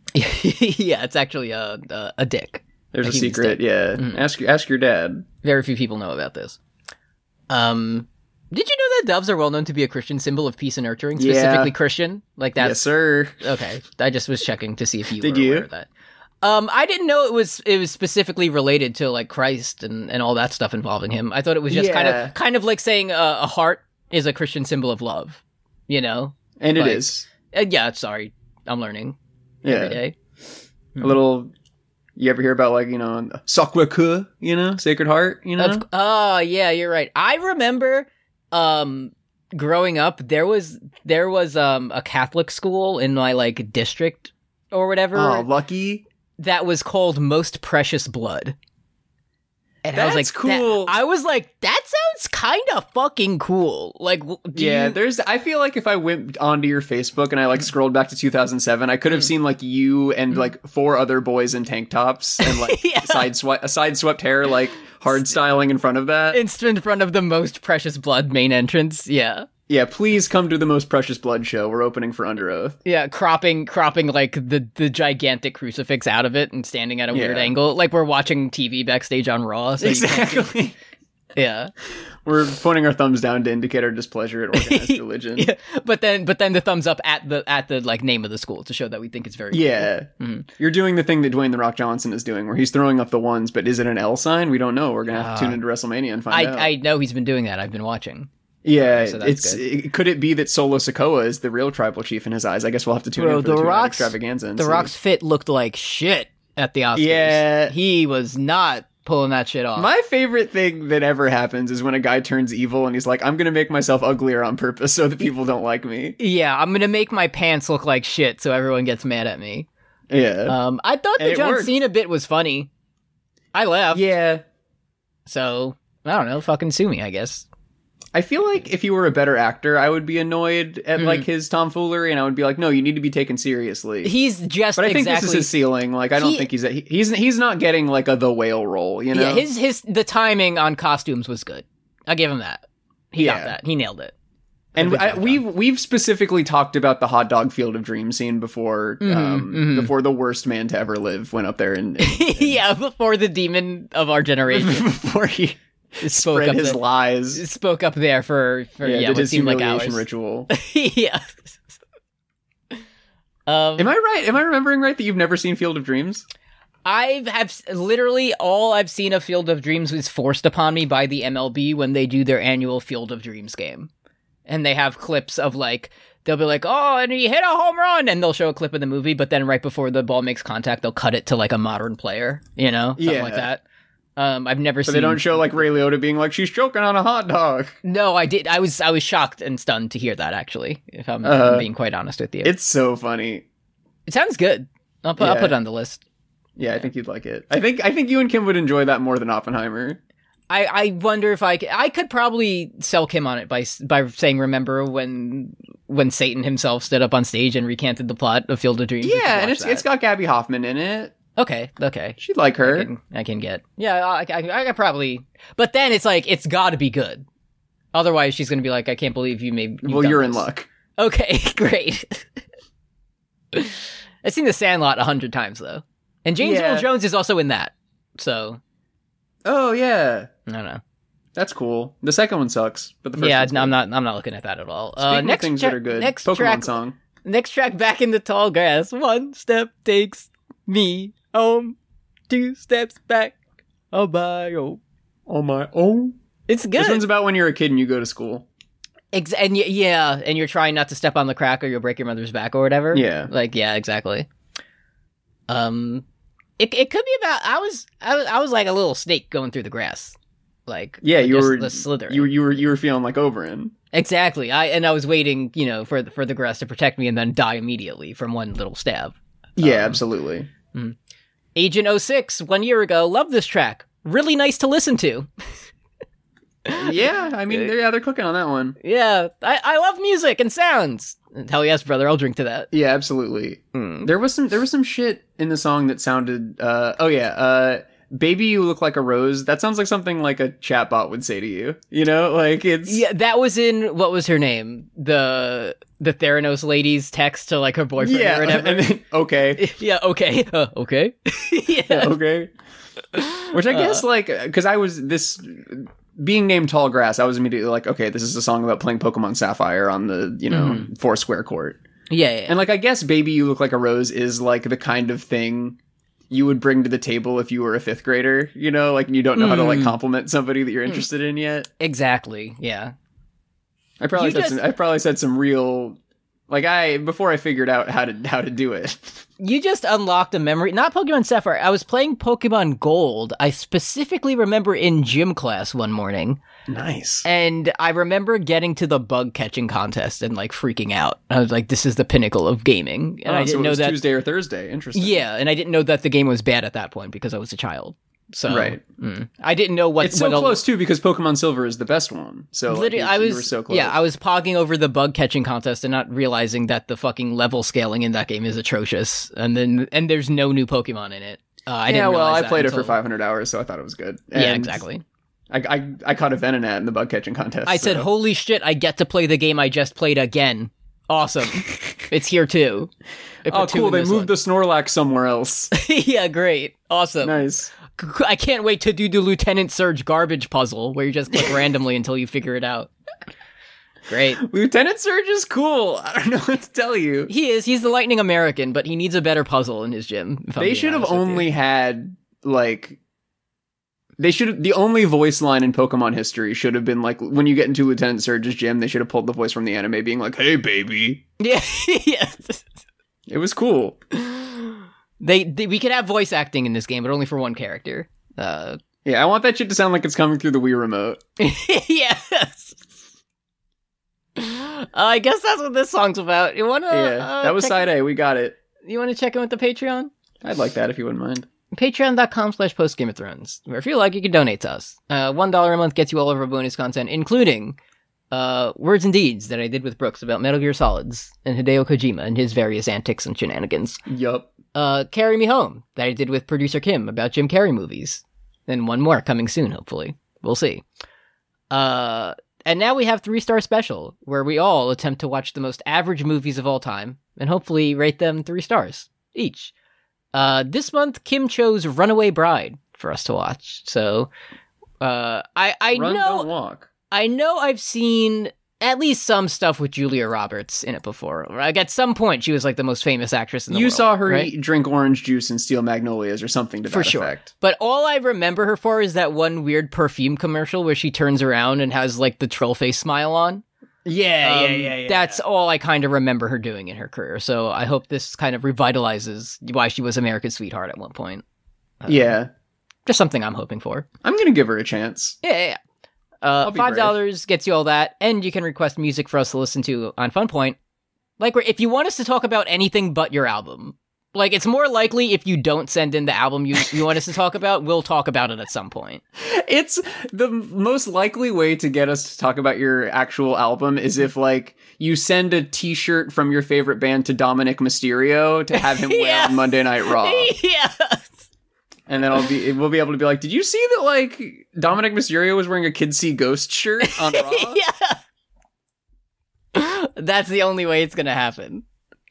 Yeah, it's actually a a, a dick. There's A a, human secret. dick. Yeah, Mhm. ask ask your dad. Very few people know about this. Um, did you know that doves are well known to be a Christian symbol of peace and nurturing, Yeah. specifically Christian? Like Yes, that's sir. okay. I just was checking to see if you Did were you? aware of that. Um, I didn't know it was it was specifically related to like Christ and, and all that stuff involving him. I thought it was just kind Yeah. of kind of like saying uh, a heart is a Christian symbol of love. You know? And it Like- is. Uh, yeah. Sorry, I'm learning Yeah. every day. A little. You ever hear about like you know Sacre-Cœur, you know, Sacred Heart, you know? Of, oh yeah, you're right. I remember um growing up there was there was um a Catholic school in my like district or whatever Oh, lucky. that was called Most Precious Blood. And That's I was like, cool. That, I was like, that sounds kind of fucking cool. Like, do yeah, you... there's. I feel like if I went onto your Facebook and I like scrolled back to two thousand seven, I could have Mm. seen like you and Mm. like four other boys in tank tops and like Yeah. side swi- a side swept hair, like hard styling in front of that. It's in front of the Most Precious Blood main entrance. Yeah. Yeah, please come to the Most Precious Blood show. We're opening for Under Oath. Yeah, cropping cropping like the, the gigantic crucifix out of it and standing at a weird Yeah. angle. Like we're watching T V backstage on Raw. So you can't see- Exactly. Yeah. We're pointing our thumbs down to indicate our displeasure at organized religion. Yeah. But then but then the thumbs up at the at the like name of the school to show that we think it's very cool. Yeah. Mhm. You're doing the thing that Dwayne The Rock Johnson is doing, where he's throwing up the ones, but is it an L sign? We don't know. We're going to have to Uh, tune into WrestleMania and find out. I I know he's been doing that. I've been watching. yeah, so that's it's good. it, could it be that Solo Sikoa is the real tribal chief in his eyes? I guess we'll have to tune Bro, in for The the, two-night Rock's- extravaganza. and The see. Rock's fit looked like shit at the Oscars. Yeah. He was not pulling that shit off. My favorite thing that ever happens is when a guy turns evil and he's like, I'm going to make myself uglier on purpose so that people don't like me. Yeah, I'm gonna make my pants look like shit so everyone gets mad at me. Yeah. Um, I thought And the it John worked. Cena bit was funny. I laughed. yeah. So, I don't know, fucking sue me, I guess. I feel like if you were a better actor, I would be annoyed at Mhm. like his tomfoolery, and I would be like, "No, you need to be taken seriously." He's just but I think exactly... this is his ceiling. Like, I don't He- think he's a, he, he's he's not getting like a the whale role. You know? Yeah, his, his, the timing on costumes was good. I'll give him that. He got Yeah. that. He nailed it. and Good I, job, we've we've specifically talked about the hot dog Field of Dreams scene before. Mhm, um, mhm. Before the worst man to ever live went up there and, and Yeah, before the demon of our generation before he spoke spread up, his there, lies. spoke up there for, for Yeah, yeah, did what his seemed like humiliation hours. ritual. Yeah. Um, Am I right? Am I remembering right that you've never seen Field of Dreams? I have s- literally all I've seen of Field of Dreams was forced upon me by the M L B when they do their annual Field of Dreams game. And they have clips of like, they'll be like, oh, and he hit a home run, and they'll show a clip of the movie, but then right before the ball makes contact, they'll cut it to like a modern player, you know, something Yeah. like that. Um, I've never So seen. they don't show like Ray Liotta being like, she's choking on a hot dog. No, I did. I was I was shocked and stunned to hear that. Actually, if I'm, if Uh, I'm being quite honest with you, It's so funny. it sounds good. I'll put I'll Yeah. put it on the list. Yeah, I think you'd like it. I think I think you and Kim would enjoy that more than Oppenheimer. I, I wonder if I could, I could probably sell Kim on it by s- by saying, remember when when Satan himself stood up on stage and recanted the plot of Field of Dreams? We could Yeah, and watch it's that. it's got Gabby Hoffman in it. okay, okay. She'd like her. I can, I can get yeah. I, I, I could probably, but then it's like it's got to be good. Otherwise, she's gonna be like, I can't believe you made. you've Well, done you're in this." luck. Okay, great. I've seen The Sandlot a hundred times though, and James Yeah. Earl Jones is also in that. So Oh yeah, I don't know. that's cool. The second one sucks, but the first Yeah, one's no, I'm good. not. I'm not looking at that at all. Speaking uh, of next things tra- that are good, Next Pokemon track. song. Next track, Back in the Tall Grass. One step takes me home. Two steps back. Oh, my oh. Oh my own. It's good. This one's about when you're a kid and you go to school. Ex- and y- yeah, and you're trying not to step on the crack or you'll break your mother's back or whatever. Yeah. Like, yeah, exactly. Um, it it could be about. I was I was I was like a little snake going through the grass. Like Yeah, you just were the slithering. You were you were you were feeling like Oberyn. Exactly. I and I was waiting, you know, for the, for the grass to protect me and then die immediately from one little stab. Yeah, Um, absolutely. Agent oh six, one year ago, loved this track. Really nice to listen to. Yeah, I mean, they're, yeah, they're cooking on that one. Yeah, I, I love music and sounds. Hell yes, brother, I'll drink to that. Yeah, absolutely. Mm. There was some there was some shit in the song that sounded. Uh, oh yeah, uh, "Baby, You Look Like a Rose." That sounds like something like a chatbot would say to you. You know, like it's Yeah, that was in, what was her name? The the Theranos lady's text to like her boyfriend yeah. or whatever. And then, okay, Yeah, okay. Uh, okay. yeah. okay. Which I guess, like, because I was this being named Tall Grass, I was immediately like, okay, this is a song about playing Pokemon Sapphire on the you know Mhm. four square court. Yeah, yeah. And like, I guess "Baby, You Look Like a Rose" is like the kind of thing you would bring to the table if you were a fifth grader, you know, like, and you don't know how to like Mm. compliment somebody that you're interested in yet. Exactly, yeah. I probably You said just- some, I probably said some real, like, I before I figured out how to how to do it. You just unlocked a memory. Not Pokemon Sapphire. I was playing Pokemon Gold. I specifically remember in gym class one morning. Nice. And I remember getting to the bug catching contest and like freaking out. I was like, this is the pinnacle of gaming. And Oh, I so didn't it know was that. Tuesday or Thursday. Interesting. Yeah, and I didn't know that the game was bad at that point because I was a child. So Right. mm, I didn't know what. It's so what a- close too because Pokemon Silver is the best one. So like, Literally, you, I was you were so close. yeah, I was pogging over the bug catching contest and not realizing that the fucking level scaling in that game is atrocious, and then and there's no new Pokemon in it. Uh, I yeah, didn't well, realize I that played it until- for five hundred hours, so I thought it was good. Yeah, And exactly. I, I I caught a Venonat in the bug catching contest. I said, so- "Holy shit! I get to play the game I just played again. Awesome! It's here too." They put "Oh, two cool! in They this moved one. the Snorlax somewhere else." Yeah, great, awesome. Nice. I can't wait to do the Lieutenant Surge garbage puzzle where you just click randomly until you figure it out. Great. Lieutenant Surge is cool. I don't know what to tell you. He is. He's the Lightning American, but he needs a better puzzle in his gym. if I'm They being should have honest with you. only had like. They should have, the only voice line in Pokemon history should have been like when you get into Lieutenant Surge's gym, they should have pulled the voice from the anime being like, "Hey, baby." Yeah, yeah. It was cool. They, they we could have voice acting in this game, but only for one character. Uh, Yeah, I want that shit to sound like it's coming through the Wii remote. yes. Uh, I guess that's what this song's about. You wanna? Yeah, uh, that was check- side A. We got it. You wanna check in with the Patreon? I'd like that if you wouldn't mind. Patreon.com slash post Game of Thrones, where if you like, you can donate to us. Uh, one dollar a month gets you all of our bonus content, including uh, Words and Deeds that I did with Brooks about Metal Gear Solids and Hideo Kojima and his various antics and shenanigans. Yup. Uh, Carry Me Home that I did with producer Kim about Jim Carrey movies. And one more coming soon, hopefully. We'll see. Uh, and now we have Three Star Special, where we all attempt to watch the most average movies of all time and hopefully rate them three stars each. Uh, this month, Kim chose Runaway Bride for us to watch. So, uh, I I Run, know don't walk. I know I've seen at least some stuff with Julia Roberts in it before. Like at some point, she was like the most famous actress in the You world. saw her right? eat, drink orange juice and steal magnolias or something to For that sure. effect. But all I remember her for is that one weird perfume commercial where she turns around and has like the troll face smile on. Yeah, Um, That's all I kind of remember her doing in her career. So I hope this kind of revitalizes why she was America's sweetheart at one point. Uh, yeah. Just something I'm hoping for. I'm gonna give her a chance. Yeah, yeah, yeah. Uh, I'll be five dollars gets you all that, and you can request music for us to listen to on Funpoint. Like, we're- if you want us to talk about anything but your album, like, it's more likely if you don't send in the album you, you want us to talk about, we'll talk about it at some point. It's the most likely way to get us to talk about your actual album is if, like, you send a t-shirt from your favorite band to Dominic Mysterio to have him wear Yeah. on Monday Night Raw. Yeah. And then I'll be, we'll be able to be like, did you see that, like, Dominic Mysterio was wearing a Kid See Ghost shirt on Raw? Yeah. That's the only way it's going to happen.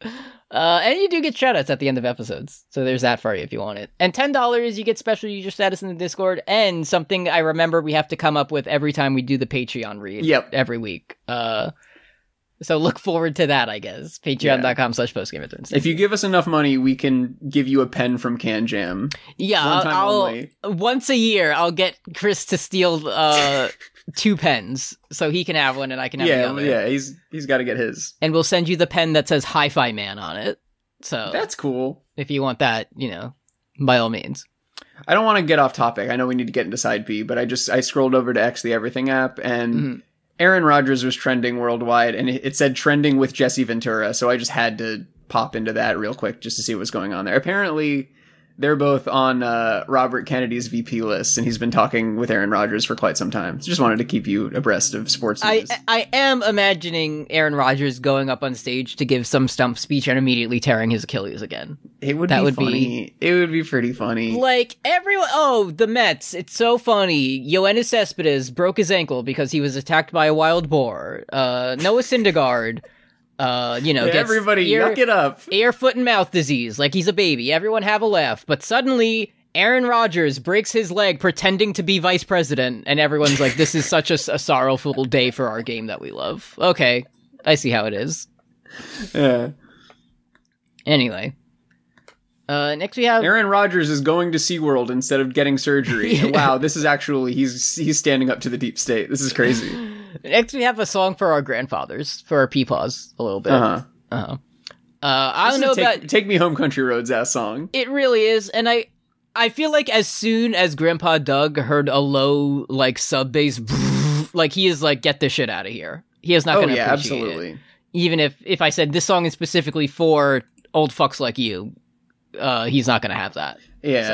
Uh, and you do get shoutouts at the end of episodes. So there's that for you if you want it. And ten dollars, you get special user status in the Discord and something I remember we have to come up with every time we do the Patreon read. Yep. Every week. Uh, so look forward to that, I guess. Patreon.com slash postgamerthrones. If you give us enough money, we can give you a pen from Can Jam. Yeah, One I'll, time I'll only. once a year I'll get Chris to steal uh two pens so he can have one and I can have the Yeah, other. yeah, he's he's got to get his. And we'll send you the pen that says Hi-Fi Man on it. So That's cool. if you want that, you know, by all means. I don't want to get off topic. I know we need to get into side B, but I just I scrolled over to X the Everything app and Mhm. Aaron Rodgers was trending worldwide, and it it said trending with Jesse Ventura, so I just had to pop into that real quick just to see what was going on there. Apparently, they're both on uh, Robert Kennedy's V P list, and he's been talking with Aaron Rodgers for quite some time. So just wanted to keep you abreast of sports I news. I am imagining Aaron Rodgers going up on stage to give some stump speech and immediately tearing his Achilles again. it would that be would be- funny. It would be pretty funny. Like everyone, oh, the Mets. It's so funny. Yoenis Cespedes broke his ankle because he was attacked by a wild boar. Uh, Noah Syndergaard, uh, you know, Yeah, gets everybody, ear, yuck it up. ear, foot, and mouth disease like he's a baby. Everyone have a laugh. But suddenly, Aaron Rodgers breaks his leg pretending to be vice president, and everyone's like, "This is such a, a sorrowful day for our game that we love." Okay, I see how it is. Yeah. Anyway. Uh, next we have Aaron Rodgers is going to SeaWorld instead of getting surgery. Yeah. Wow, this is actually he's he's standing up to the deep state. This is crazy. next we have a song for our grandfathers, for our peepaws a little bit. Uh-huh. Uh-huh. Uh, I don't This know is a take, about take Me Home Country Roads ass song. it really is, and I I feel like as soon as Grandpa Doug heard a low like sub bass, like he is like, get this shit out of here. He is not Oh going to yeah, appreciate absolutely. it. Even if if I said this song is specifically for old fucks like you, uh, he's not going to have that. Yeah. So,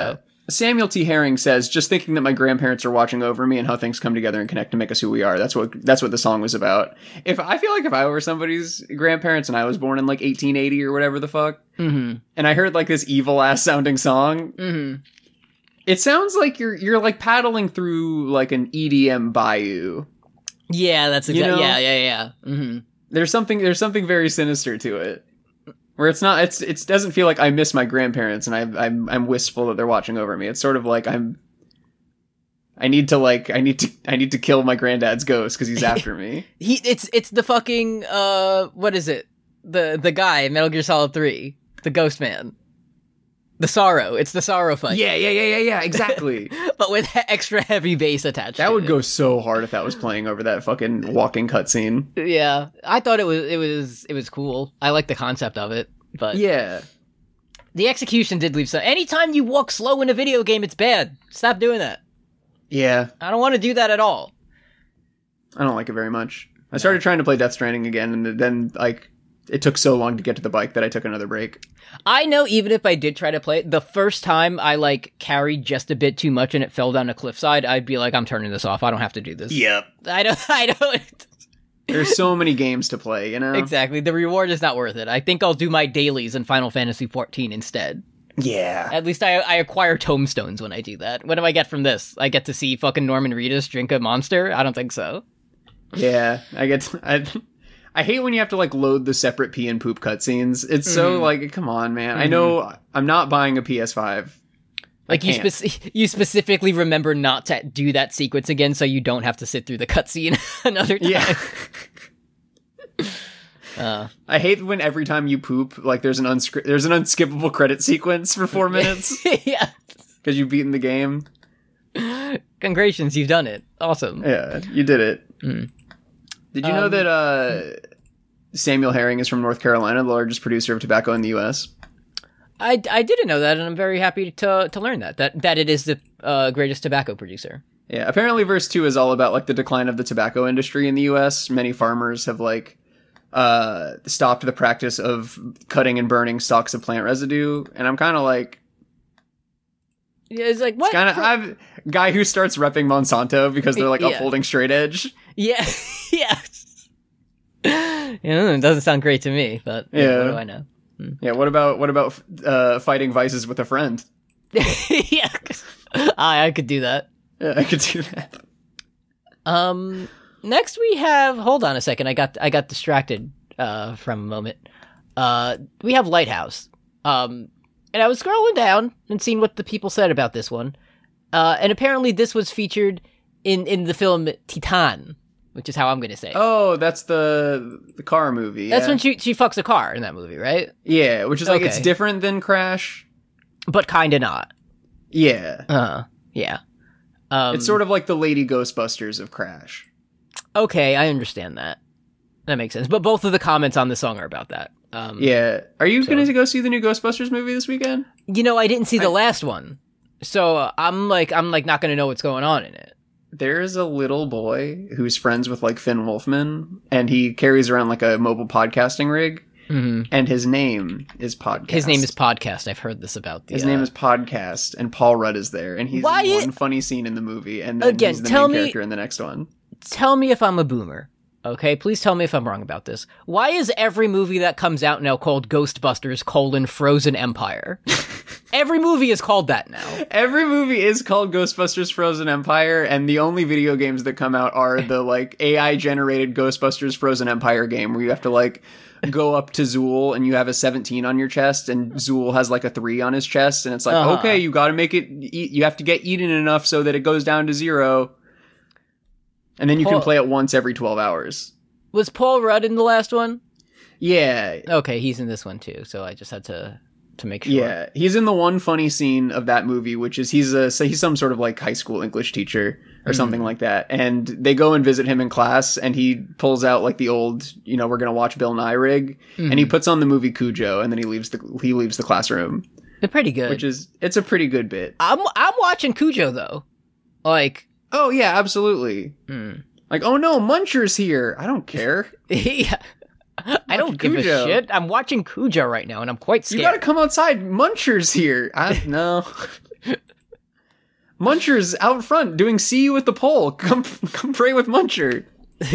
Samuel T. Herring says, just thinking that my grandparents are watching over me and how things come together and connect to make us who we are. That's what that's what the song was about. If I feel like if I were somebody's grandparents and I was born in like eighteen eighty or whatever the fuck, mm-hmm. and I heard like this evil ass sounding song, mm-hmm. it sounds like you're you're like paddling through like an E D M bayou. Yeah, that's exactly. You know? Yeah, yeah, yeah. Mm-hmm. There's something there's something very sinister to it. Where it's not, it's it doesn't feel like I miss my grandparents and I, I'm I'm wistful that they're watching over me. It's sort of like I'm, I need to like I need to I need to kill my granddad's ghost because he's after me. he it's it's the fucking uh what is it the the guy in Metal Gear Solid three, the Ghost Man, the Sorrow. It's the Sorrow fight. Yeah, yeah, yeah, yeah, yeah. Exactly. But with he- extra heavy bass attached. That to would it. go so hard if that was playing over that fucking walking cutscene. Yeah, I thought it was it was it was cool. I like the concept of it, but Yeah. the execution did leave some. Anytime you walk slow in a video game, it's bad. Stop doing that. Yeah. I don't want to do that at all. I don't like it very much. I started trying to play Death Stranding again, and then like it took so long to get to the bike that I took another break. I know even if I did try to play it, the first time I like carried just a bit too much and it fell down a cliffside, I'd be like, I'm turning this off. I don't have to do this. Yep. I don't. I don't. There's so many games to play, you know? Exactly. The reward is not worth it. I think I'll do my dailies in Final Fantasy fourteen instead. Yeah. At least I, I acquire tomestones when I do that. What do I get from this? I get to see fucking Norman Reedus drink a monster? I don't think so. Yeah, I get. To, I, I hate when you have to like load the separate pee and poop cutscenes. It's Mm-hmm. so like, come on, man. Mm-hmm. I know I'm not buying a P S five. Like you, speci- you specifically remember not to do that sequence again, so you don't have to sit through the cutscene another time. Yeah. uh, I hate when every time you poop, like there's an unscri- there's an unskippable credit sequence for four minutes yeah, because you've beaten the game. Congratulations, you've done it. Awesome. Yeah, you did it. Mm. Did you know Um, that uh, Samuel Herring is from North Carolina, the largest producer of tobacco in the U S? I, I didn't know that, and I'm very happy to to learn that that that it is the uh, greatest tobacco producer. Yeah, apparently verse two is all about like the decline of the tobacco industry in the U S. Many farmers have like uh, stopped the practice of cutting and burning stalks of plant residue, and I'm kind of like, Yeah, it's like what? kind of I'm guy who starts repping Monsanto because they're like Yeah. upholding straight edge. Yeah, yeah. Yeah, it doesn't sound great to me, but yeah, Yeah. what do I know? Yeah, what about what about uh, fighting vices with a friend? yeah, I I could do that. Yeah, I could do that. Um, next we have. Hold on a second. I got I got distracted uh, from a moment. Uh, we have Lighthouse. Um, and I was scrolling down and seeing what the people said about this one. Uh, and apparently this was featured in in the film Titan, which is how I'm going to say it. Oh, that's the the car movie. That's yeah. when she she fucks a car in that movie, right? Yeah, which is like it's Okay. different than Crash. But kind of not. Yeah, Uh, yeah. Um, it's sort of like the Lady Ghostbusters of Crash. okay. I understand that. That makes sense. But both of the comments on the song are about that. Um, Yeah, are you So- going to go see the new Ghostbusters movie this weekend? You know, I didn't see the I- last one, so uh, I'm like, I'm like not going to know what's going on in it. There's a little boy who's friends with like Finn Wolfman, and he carries around like a mobile podcasting rig, Mm-hmm. and his name is Podcast. His name is Podcast. I've heard this about the. His uh, name is Podcast, and Paul Rudd is there, and he's Why in it- one funny scene in the movie, and then Again, he's the tell main me- character in the next one. Tell me if I'm a boomer. Okay, please tell me if I'm wrong about this. Why is every movie that comes out now called Ghostbusters colon Frozen Empire? Every movie is called that now. Every movie is called Ghostbusters Frozen Empire, and the only video games that come out are the like A I generated Ghostbusters Frozen Empire game where you have to like go up to Zool and you have a seventeen on your chest, and Zool has like a three on his chest, and it's like, Uh-huh. okay, you got to make it. Eat, you have to get eaten enough so that it goes down to zero, and then you Paul- can play it once every twelve hours. Was Paul Rudd in the last one? Yeah, Okay, he's in this one too. So I just had to to make sure. yeah, he's in the one funny scene of that movie, which is he's a so he's some sort of like high school English teacher or something like that, and they go and visit him in class, and he pulls out like the old, you know, we're gonna watch Bill Nye rig, and he puts on the movie Cujo, and then he leaves the he leaves the classroom, They're pretty good. which is it's a pretty good bit. I'm I'm watching Cujo though. Like, Oh yeah, absolutely. mm. Like, oh no, Muncher's here. I don't care. yeah. I don't give Cujo. a shit. I'm watching Cujo right now, and I'm quite You scared. gotta come outside. Muncher's here. I no. Muncher's out front doing "See You at the Pole." Come, come pray with Muncher.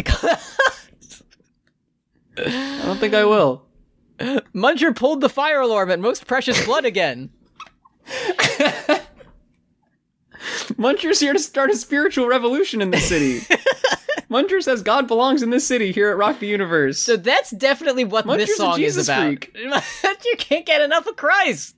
I don't think I will. Muncher pulled the fire alarm at Most Precious Blood again. Muncher's here to start a spiritual revolution in the city. Muncher says God belongs in this city here at Rock the Universe. So that's definitely what Muncher's this song a Jesus is about. freak. You can't get enough of Christ.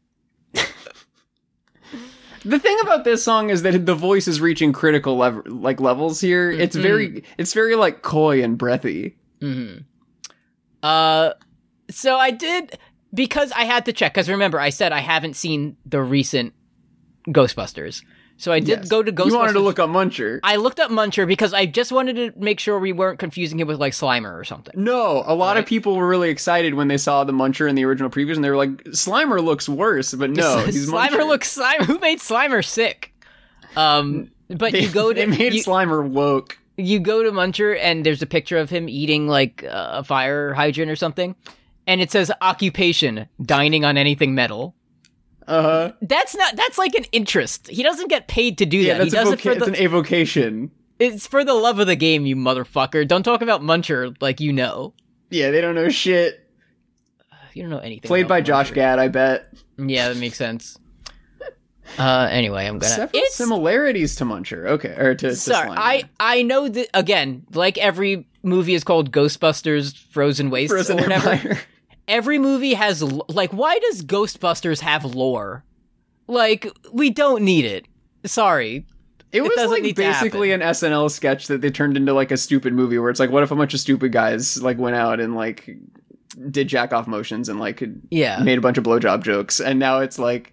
The thing about this song is that the voice is reaching critical lev- like levels here. It's Mm-hmm. very, it's very like coy and breathy. Mm-hmm. Uh, so I did, because I had to check, because remember, I said I haven't seen the recent Ghostbusters. So I did Yes. go to Ghostbusters. You wanted to look up Muncher. I looked up Muncher because I just wanted to make sure we weren't confusing him with like Slimer or something. No, a lot Right. of people were really excited when they saw the Muncher in the original previews, and they were like, Slimer looks worse, but no, he's Slimer Muncher. looks Slimer. Who made Slimer sick? Um, but They, you go to they made you, Slimer woke. you go to Muncher and there's a picture of him eating like uh, a fire hydrant or something, and it says occupation dining on anything metal. Uh-huh. That's not. That's like an interest. He doesn't get paid to do Yeah, that. He that's does a it voca- for it's the. an avocation. It's for the love of the game, you motherfucker. Don't talk about Muncher like you know. Yeah, they don't know shit. You don't know anything. Played about by Josh Muncher. Gad, I bet. Yeah, that makes sense. Uh, anyway, I'm gonna. Several It's similarities to Muncher. Okay, or to, to sorry. Slimer. I I know that again. Like every movie is called Ghostbusters: Frozen Wastes Frozen or whatever. Empire. Every movie has l- like. Why does Ghostbusters have lore? Like we don't need it. Sorry. It was doesn't like need to basically an S N L sketch that they turned into like a stupid movie where it's like, what if a bunch of stupid guys like went out and like did jack off motions and like Yeah. made a bunch of blowjob jokes, and now it's like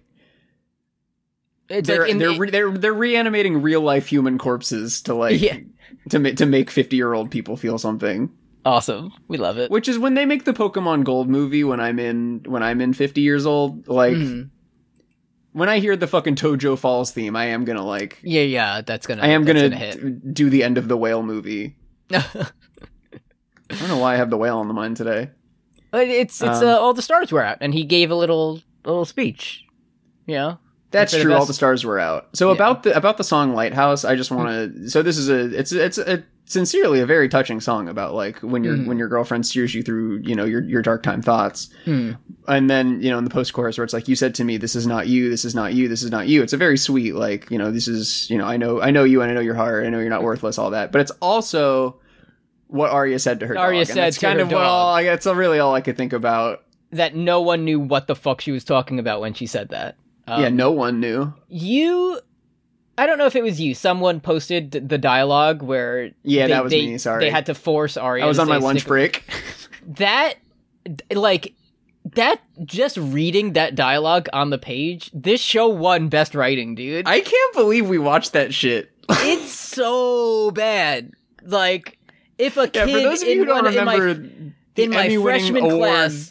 It's they're like in, they're re- they're they're reanimating real life human corpses to like Yeah. to make to make fifty year old people feel something. awesome. We love it. Which is when they make the Pokemon Gold movie when I'm in when I'm in fifty years old, like. Mhm. When I hear the fucking Tojo Falls theme, I am gonna like. Yeah, yeah. That's gonna. I am that's gonna, gonna hit. d- do the end of the whale movie. I don't know why I have the whale on the mind today. But it's it's Um, uh, all the stars were out, and he gave a little a little speech. You know. That's For the true. All best- the stars were out. So Yeah. about the about the song Lighthouse, I just want to. So this is a it's it's a, sincerely a very touching song about like when your Mhm. when your girlfriend steers you through you know your your dark time thoughts, Hmm. and then you know in the post chorus where it's like you said to me, this is not you, this is not you, this is not you. It's a very sweet like you know this is you know I know I know you and I know your heart, I know you're not worthless, all that. But it's also what Arya said to her Arya dog. said and that's to kind her of what dog. all I, that's really all I could think about. That no one knew what the fuck she was talking about when she said that. Um, Yeah, no one knew. You, I don't know if it was you. Someone posted th- the dialogue where Yeah, they, that was they- me, sorry. they had to force Arya. I was to on my say lunch stick- break. That, like, that just reading that dialogue on the page. This show won best writing, dude. I can't believe we watched that shit. It's so bad. Like, if a Yeah, kid for those of you in, who don't one, in my remember the in my Emmy-winning freshman award, class.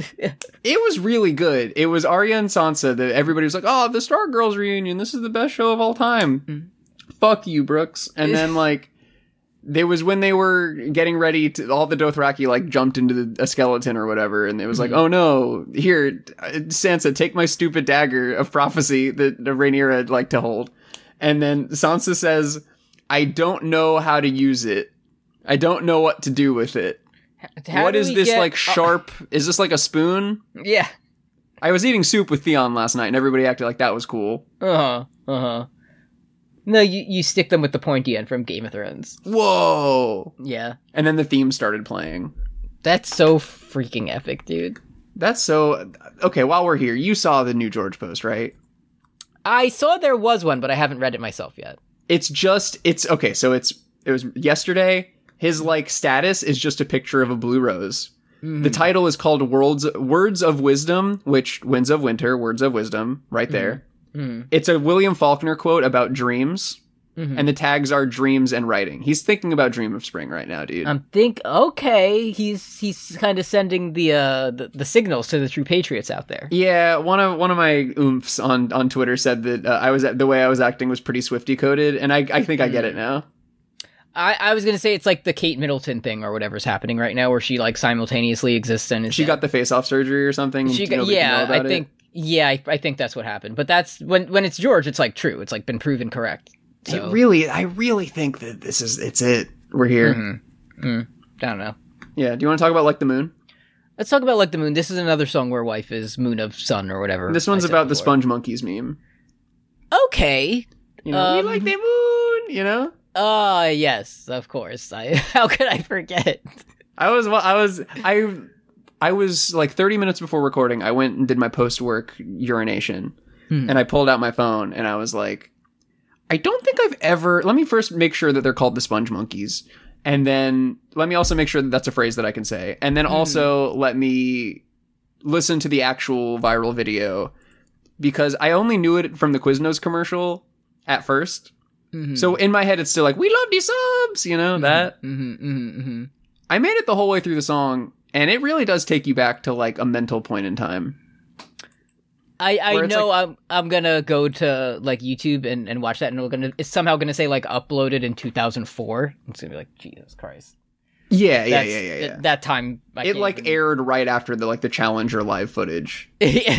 it was really good. It was Arya and Sansa that everybody was like, "Oh, the Stargirls reunion! This is the best show of all time." Mm. Fuck you, Brooks. And then like, there was when they were getting ready to all the Dothraki like jumped into the, a skeleton or whatever, and it was like, Mhm. "Oh no, here, Sansa, take my stupid dagger of prophecy that Rhaenyra would like to hold." And then Sansa says, "I don't know how to use it. I don't know what to do with it." How What do is we this get- like sharp? Is this like a spoon? Uh, yeah. I was eating soup with Theon last night, and everybody acted like that was cool. Uh huh. Uh huh. No, you you stick them with the pointy end from Game of Thrones. Whoa! Yeah. And then the theme started playing. That's so freaking epic, dude. That's so okay. While we're here, you saw the new George post, right? I saw there was one, but I haven't read it myself yet. It's just it's okay. So it's it was yesterday. His like status is just a picture of a blue rose. Mm-hmm. The title is called Words Words of Wisdom, which Winds of Winter, Words of Wisdom, right there. Mm-hmm. It's a William Faulkner quote about dreams, Mm-hmm. and the tags are dreams and writing. He's thinking about Dream of Spring right now, dude. I'm think okay. He's he's kind of sending the uh the, the signals to the true patriots out there. Yeah, one of one of my oomphs on, on Twitter said that uh, I was the way I was acting was pretty Swifty coded, and I I think I get it now. I, I was gonna say it's like the Kate Middleton thing or whatever's happening right now, where she like simultaneously exists and is She got the face off surgery or something. she and got nobody can know yeah. I about it. think Yeah, I, I think that's what happened. But that's when when it's George, it's like true. It's like been proven correct. So. It really, I really think that this is it's it. We're here. Mm-hmm. Mm. I don't know. Yeah. Do you want to talk about Like the Moon? Let's talk about Like the Moon. This is another song where wife is moon of sun or whatever. This one's about before. The Sponge Monkeys meme. Okay. You know, um, we like the moon. You know. Uh yes, of course. I how could I forget? I was I was I I was like thirty minutes before recording. I went and did my post work urination, hmm. and I pulled out my phone and I was like, I don't think I've ever. Let me first make sure that they're called the Sponge Monkeys, and then let me also make sure that that's a phrase that I can say, and then hmm. also let me listen to the actual viral video because I only knew it from the Quiznos commercial at first. Mm-hmm. So in my head, it's still like, we love these subs, you know, mm-hmm. that. Mm-hmm, mm-hmm, mm-hmm. I made it the whole way through the song, and it really does take you back to like a mental point in time. I, I know like, I'm I'm gonna go to like YouTube and, and watch that, and we're gonna it's somehow gonna say like uploaded in two thousand four. It's gonna be like, Jesus Christ. Yeah, yeah, yeah, yeah, yeah. Th- that time, I it like even... aired right after the like the Challenger live footage.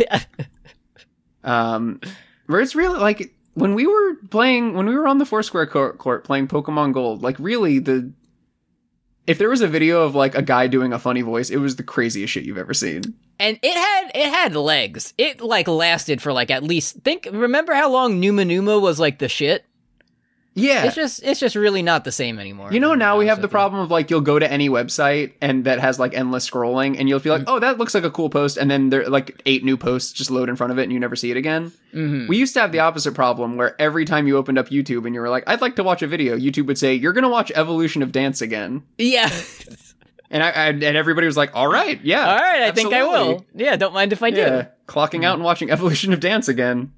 um, where it's really like. When we were playing, when we were on the Foursquare court, court playing Pokemon Gold, like really the, if there was a video of like a guy doing a funny voice, it was the craziest shit you've ever seen. And it had, it had legs. It like lasted for like at least, think, remember how long Numa Numa was like the shit? Yeah. It's just, it's just really not the same anymore. You know, now we have the problem of like, you'll go to any website and that has like endless scrolling and you'll feel like, mm-hmm. oh, that looks like a cool post. And then there like eight new posts just load in front of it and you never see it again. Mm-hmm. We used to have the opposite problem where every time you opened up YouTube and you were like, I'd like to watch a video, YouTube would say, you're going to watch Evolution of Dance again. Yeah. and I, I and everybody was like, all right. Yeah. All right. I absolutely. think I will. Yeah. Don't mind if I do. Yeah. Clocking mm-hmm. out and watching Evolution of Dance again.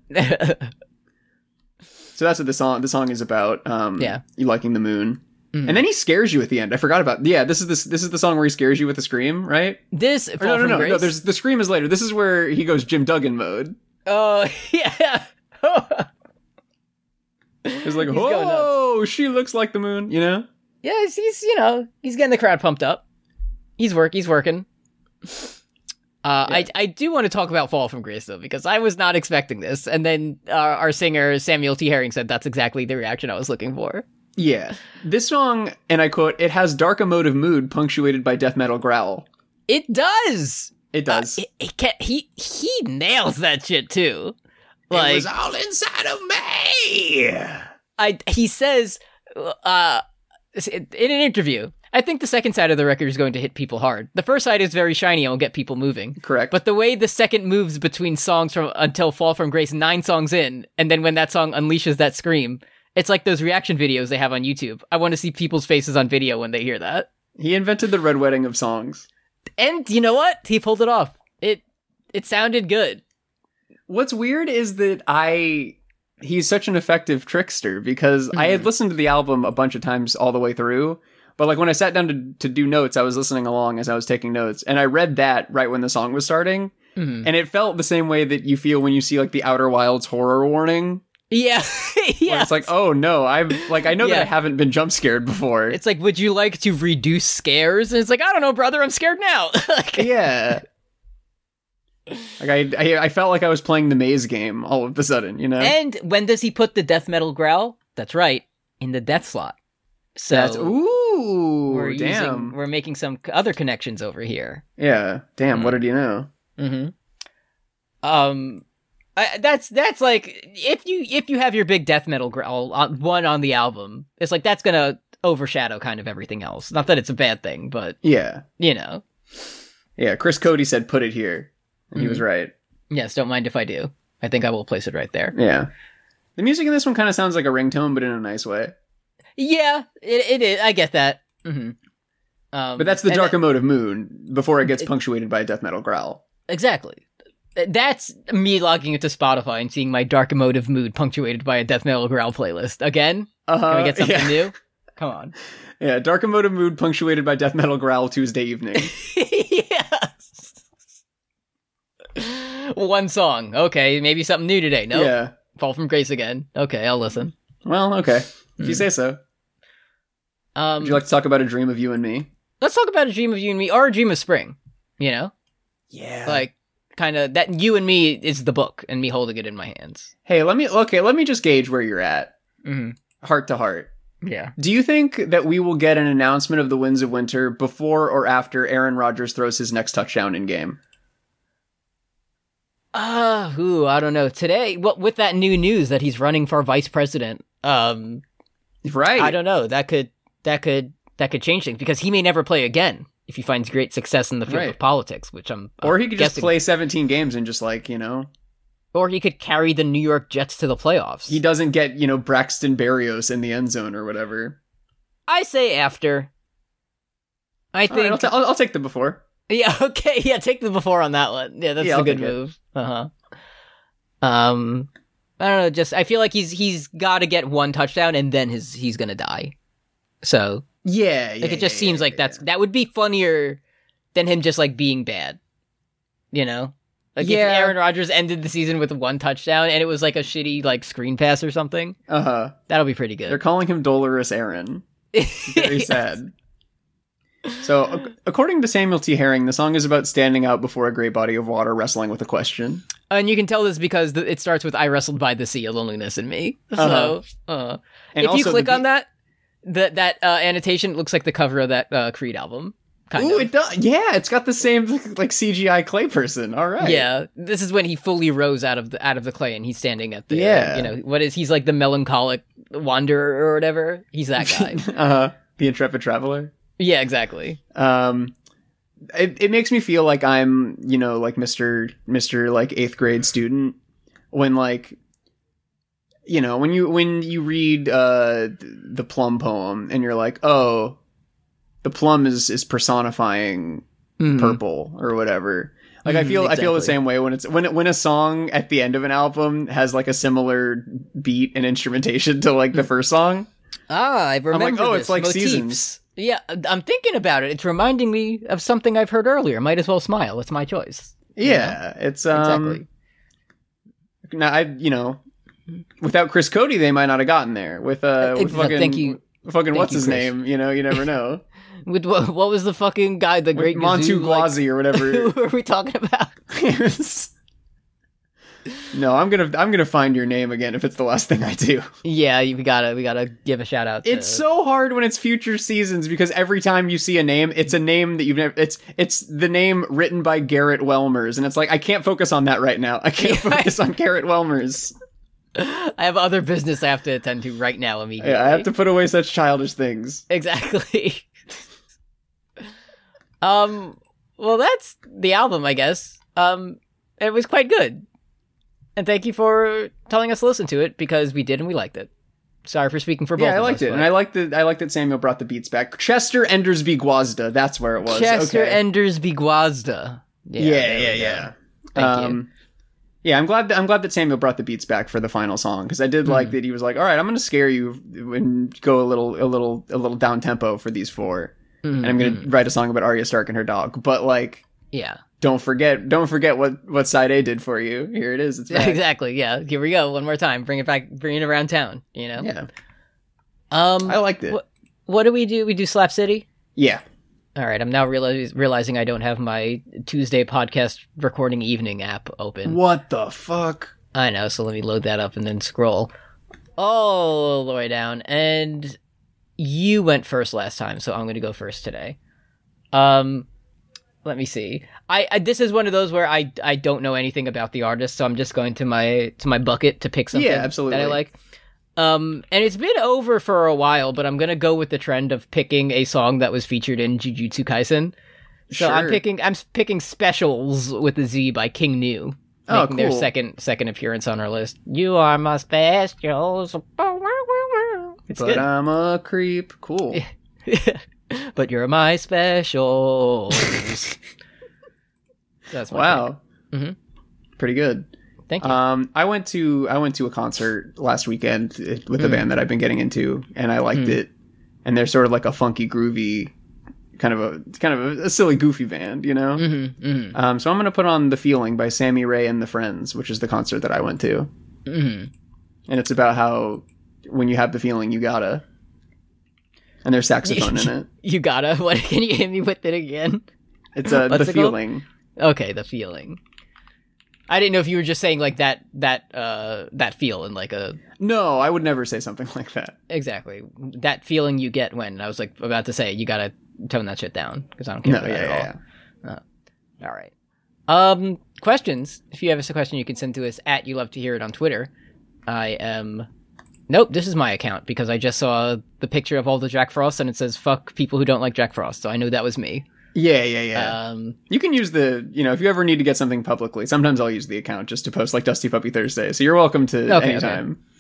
So that's what the song the song is about. Um, yeah, you liking the moon, mm-hmm. and then he scares you at the end. I forgot about. Yeah, this is this this is the song where he scares you with a scream, right? This or no no no no. There's the scream is later. This is where he goes Jim Duggan mode. Oh yeah. It's like, oh, she looks like the moon. You know? Yeah, he's, he's you know he's getting the crowd pumped up. He's work. He's working. Uh, yeah. I I do want to talk about Fall from Grace, though, because I was not expecting this. And then uh, our singer, Samuel T. Herring, said that's exactly the reaction I was looking for. Yeah. This song, and I quote, it has dark emotive mood punctuated by death metal growl. It does! It does. Uh, it, it can, he, he nails that shit, too. Like, it was all inside of me! I, he says, uh, in an interview, I think the second side of the record is going to hit people hard. The first side is very shiny and will get people moving. Correct. But the way the second moves between songs from until Fall from Grace, nine songs in, and then when that song unleashes that scream, it's like those reaction videos they have on YouTube. I want to see people's faces on video when they hear that. He invented the Red Wedding of songs. And you know what? He pulled it off. It it sounded good. What's weird is that I... He's such an effective trickster because mm-hmm. I had listened to the album a bunch of times all the way through. But like when I sat down to, to do notes, I was listening along as I was taking notes. And I read that right when the song was starting. Mm-hmm. And it felt the same way that you feel when you see like the Outer Wilds horror warning. Yeah. Yeah. It's like, oh no, I'm like, I know yeah. that I haven't been jump scared before. It's like, would you like to reduce scares? And it's like, I don't know, brother, I'm scared now. Like, yeah. Like I, I I felt like I was playing the maze game all of a sudden, you know? And when does he put the death metal growl? That's right, in the death slot. So That's, ooh, we're damn. Using, we're making some other connections over here. Yeah, damn. Mm-hmm. What did you know? Mm-hmm. Um, I, that's that's like if you if you have your big death metal growl on, one on the album, it's like that's gonna overshadow kind of everything else. Not that it's a bad thing, but yeah, you know. Yeah, Chris Cody said, "Put it here," and mm-hmm. he was right. Yes, don't mind if I do. I think I will place it right there. Yeah, the music in this one kind of sounds like a ringtone, but in a nice way. Yeah, it it is. I get that. Mm-hmm. Um, but that's the dark emotive mood before it gets it, punctuated by a death metal growl. Exactly. That's me logging into Spotify and seeing my dark emotive mood punctuated by a death metal growl playlist. Again? Uh-huh, Can we get something yeah. new? Come on. Yeah, dark emotive mood punctuated by death metal growl Tuesday evening. Yes. One song. Okay, maybe something new today. No. Nope. Yeah. Fall from Grace again. Okay, I'll listen. Well, okay. If mm. you say so. Um, Would you like to talk about A Dream of You and Me? Let's talk about A Dream of You and Me, or A Dream of Spring, you know? Yeah. Like, kind of that You and Me is the book, and me holding it in my hands. Hey, let me okay. Let me just gauge where you're at, Mm-hmm. heart to heart. Yeah. Do you think that we will get an announcement of the Winds of Winter before or after Aaron Rodgers throws his next touchdown in game? Uh, ooh, I don't know. Today, well, with that new news that he's running for vice president, um, Right. I don't know. That could that could that could change things because he may never play again if he finds great success in the field Right. of politics, which I'm Or I'm he could just guessing. play seventeen games and just like, you know, Or he could carry the New York Jets to the playoffs. he doesn't get, you know, Braxton Berrios in the end zone or whatever. I say after. I All think. right, I'll, ta- I'll, I'll take the before. Yeah. Okay. Yeah. Take the before on that one. Yeah, that's Yeah, a I'll good take it. move. Uh huh. Um, I don't know. Just I feel like he's he's got to get one touchdown and then his he's gonna die. So Yeah, yeah. like it just yeah, seems yeah, like yeah. that's that would be funnier than him just like being bad. You know. Like Yeah. if Aaron Rodgers ended the season with one touchdown and it was like a shitty like screen pass or something, Uh-huh. that'll be pretty They're good. calling him Dolorous Aaron. Very Yes. sad. So, ac- according to Samuel T. Herring, the song is about standing out before a great body of water, wrestling with a question. And you can tell this because the, it starts with "I wrestled by the sea, a loneliness in me." So, Uh-huh. uh, And if you also click the on beat- that, that that uh, annotation looks like the cover of that uh, Creed album. Kind Ooh, of. it does. Yeah, it's got the same like C G I clay person. All right. Yeah, this is when he fully rose out of the out of the clay and he's standing at the. Yeah. You know what is he's like the melancholic wanderer or whatever. He's that guy. uh, the intrepid traveler. Yeah, exactly. Um, it it makes me feel like I'm, you know, like Mister Mister like eighth grade student when like, you know, when you when you read uh the Plum poem and you're like, oh, the plum is is personifying Mhm. purple or whatever. Like I Mhm, feel I feel the exactly. same way when it's when when a song at the end of an album has like a similar beat and instrumentation to like the first song. Ah, I remember. oh, this. it's like Motifs. Seasons. Yeah, I'm thinking about it. It's reminding me of something I've heard earlier. Might as well smile. It's my choice. You Yeah, it's um, Exactly. Now I, you know, without Chris Cody, they might not have gotten there. With uh, with Uh, fucking, thank you. fucking Thank what's you, his Chris. name? You know, you never know. With what, what was the fucking guy? The With great Montu Gazoo, like- Guazi or whatever. Who are we talking about? No, I'm gonna I'm gonna find your name again if it's the last thing I do. Yeah, we gotta we gotta give a shout out. To, It's so hard when it's future seasons because every time you see a name, it's a name that you've never. It's it's the name written by Garrett Welmers, and it's like I can't focus on that right now. I can't Yeah. focus on Garrett Welmers. I have other business I have to attend to right now. Immediately, Yeah, I have to put away such childish things. exactly. um. Well, that's the album, I guess. Um. It was quite good, and thank you for telling us to listen to it because we did and we liked it. Sorry for speaking for both. Yeah, I of liked us, it, but- and I liked that. I liked that Samuel brought the beats back. Chester Endersby Guazda, that's where it was. Chester okay. Endersby Guazda. Yeah, there yeah, we yeah. go. Thank you. Um, yeah, I'm glad. That, I'm glad that Samuel brought the beats back for the final song because I did Hmm. like that he was like, "All right, I'm going to scare you and go a little, a little, a little down tempo for these four, Mhm, and I'm going to mhm. write a song about Arya Stark and her dog." But like, Yeah. don't forget, don't forget what what side A did for you. Here it is. It's back. Exactly. Yeah. Here we go. One more time. Bring it back. Bring it around town. You know. Yeah, Um. I liked it. What, what do we do? We do Slap City. Yeah, All right. I'm now realize, realizing I don't have my Tuesday podcast recording evening app open. what the fuck? I know. So let me load that up and then scroll all the way down. And you went first last time, so I'm going to go first today. Um. Let me see. I, I this is one of those where I I don't know anything about the artist, so I'm just going to my to my bucket to pick something Yeah, absolutely. that I like. Um, and it's been over for a while, but I'm gonna go with the trend of picking a song that was featured in Jujutsu Kaisen. So I'm Sure. picking I'm picking Specials with a Z by King Nu, Oh, making their cool. second second appearance on our list. You are my specials. It's But good. I'm a creep. Cool. But you're my specials. That's my Wow. pick. Mhm. Pretty good. Thank you. Um, I went to I went to a concert last weekend with a Mm. band that I've been getting into, and I liked Mm. it. And they're sort of like a funky, groovy, kind of a kind of a, a silly, goofy band, you know. Mm-hmm, mm-hmm, Um, so I'm gonna put on "The Feeling" by Sammy Ray and the Friends, which is the concert that I went to, mm-hmm. and it's about how when you have the feeling, you gotta. And there's saxophone in it. You gotta. What? Can you hit me with it again? It's uh, What's the it called? feeling. Okay, the feeling. I didn't know if you were just saying like that that uh that feel in like a No, I would never say something like that. exactly that feeling you get when I was like about to say you gotta tone that shit down because I don't care No, about yeah, that at yeah, all. yeah. Uh, all right. Um, questions. If you have us a question, you can send to us at You Love to Hear It on Twitter. I am. Nope, this is my account because I just saw the picture of all the Jack Frost and it says "fuck people who don't like Jack Frost," so I knew that was me. Yeah, yeah, yeah. Um, you can use the, you know, if you ever need to get something publicly, sometimes I'll use the account just to post like Dusty Puppy Thursday. So you're welcome to Okay, anytime. okay.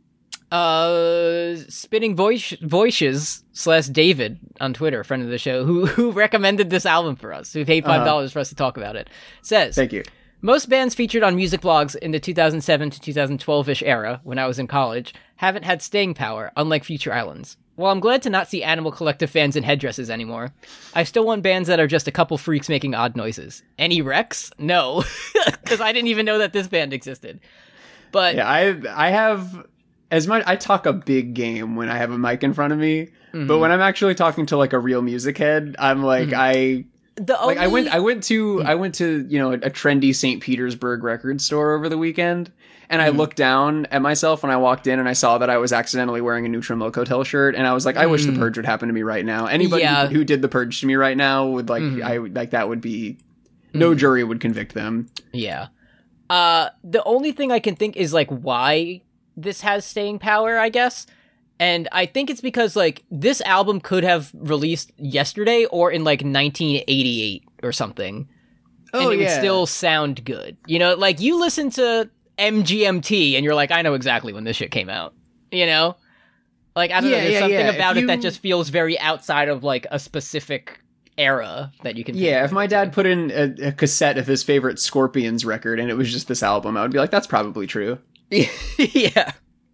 Uh, Spinning Voice Voices slash David on Twitter, a friend of the show, who who recommended this album for us, who paid five dollars uh-huh. for us to talk about it, says, "Thank you." Most bands featured on music blogs in the two thousand seven to twenty twelve-ish era, when I was in college, haven't had staying power, unlike Future Islands. While I'm glad to not see Animal Collective fans in headdresses anymore, I still want bands that are just a couple freaks making odd noises. Any Rex? No, because I didn't even know that this band existed. But yeah, I I have as much. I talk a big game when I have a mic in front of me, mm-hmm. but when I'm actually talking to like a real music head, I'm like mm-hmm. I. The only... Like I went, I went to, I went to, you know, a trendy Saint Petersburg record store over the weekend, and I mm. looked down at myself when I walked in, and I saw that I was accidentally wearing a Neutral Milk Hotel shirt, and I was like, I mm. wish the purge would happen to me right now. Anybody yeah. who, who did the purge to me right now would like, mm. I like that would be, no mm. jury would convict them. Yeah. Uh, the only thing I can think is like why this has staying power, I guess. And I think it's because, like, this album could have released yesterday or in, like, nineteen eighty-eight or something. Oh, and it yeah. would still sound good. You know, like, you listen to M G M T and you're like, I know exactly when this shit came out. You know? Like, I don't yeah, know, there's yeah, something yeah. about you... it that just feels very outside of, like, a specific era that you can... Yeah, if my dad put in a, a cassette of his favorite Scorpions record and it was just this album, I would be like, that's probably true. yeah.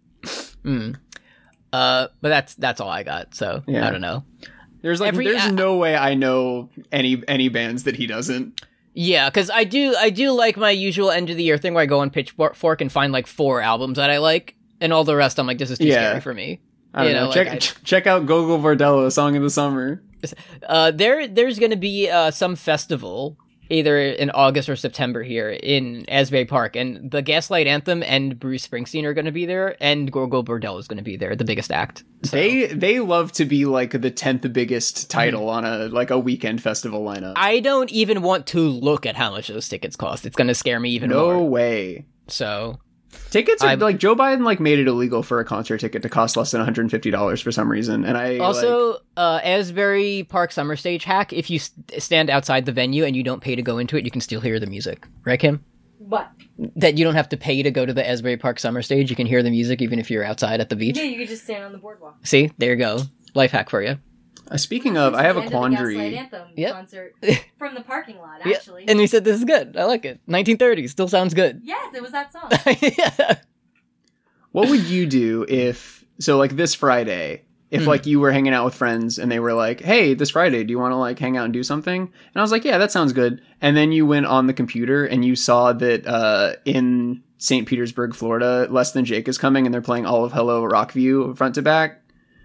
Hmm. Uh, but that's that's all I got. So yeah. I don't know. There's like Every, there's uh, no way I know any any bands that he doesn't. Yeah, because I do I do like my usual end of the year thing where I go on Pitchfork and find like four albums that I like, and all the rest I'm like, this is too yeah. scary for me. I don't you know, know. Check like I, check out Gogol Bordello, Song of the Summer. Uh, there there's gonna be uh some festival either in August or September here in Asbury Park, and the Gaslight Anthem and Bruce Springsteen are going to be there, and Gogol Bordello is going to be there, the biggest act. So. They they love to be like the tenth biggest title mm. on a like a weekend festival lineup. I don't even want to look at how much those tickets cost. It's going to scare me even no more. No way. So tickets are like Joe Biden like made it illegal for a concert ticket to cost less than one hundred fifty dollars for some reason, and I also like... uh Asbury Park Summer Stage hack. If you st- stand outside the venue and you don't pay to go into it, you can still hear the music. Right, Kim? What? That you don't have to pay to go to the Asbury Park Summer Stage. You can hear the music even if you're outside at the beach. Yeah, you could just stand on the boardwalk. See, there you go. Life hack for you. Uh, speaking of, I have a quandary. The Anthem yep. concert from the parking lot, actually. Yep. And we said this is good. I like it. nineteen thirty still sounds good. Yes, it was that song. yeah. What would you do if, so like this Friday, if mm. like you were hanging out with friends and they were like, hey, this Friday, do you want to like hang out and do something? And I was like, yeah, that sounds good. And then you went on the computer and you saw that uh, in Saint Petersburg, Florida, Less Than Jake is coming and they're playing all of Hello Rockview front to back.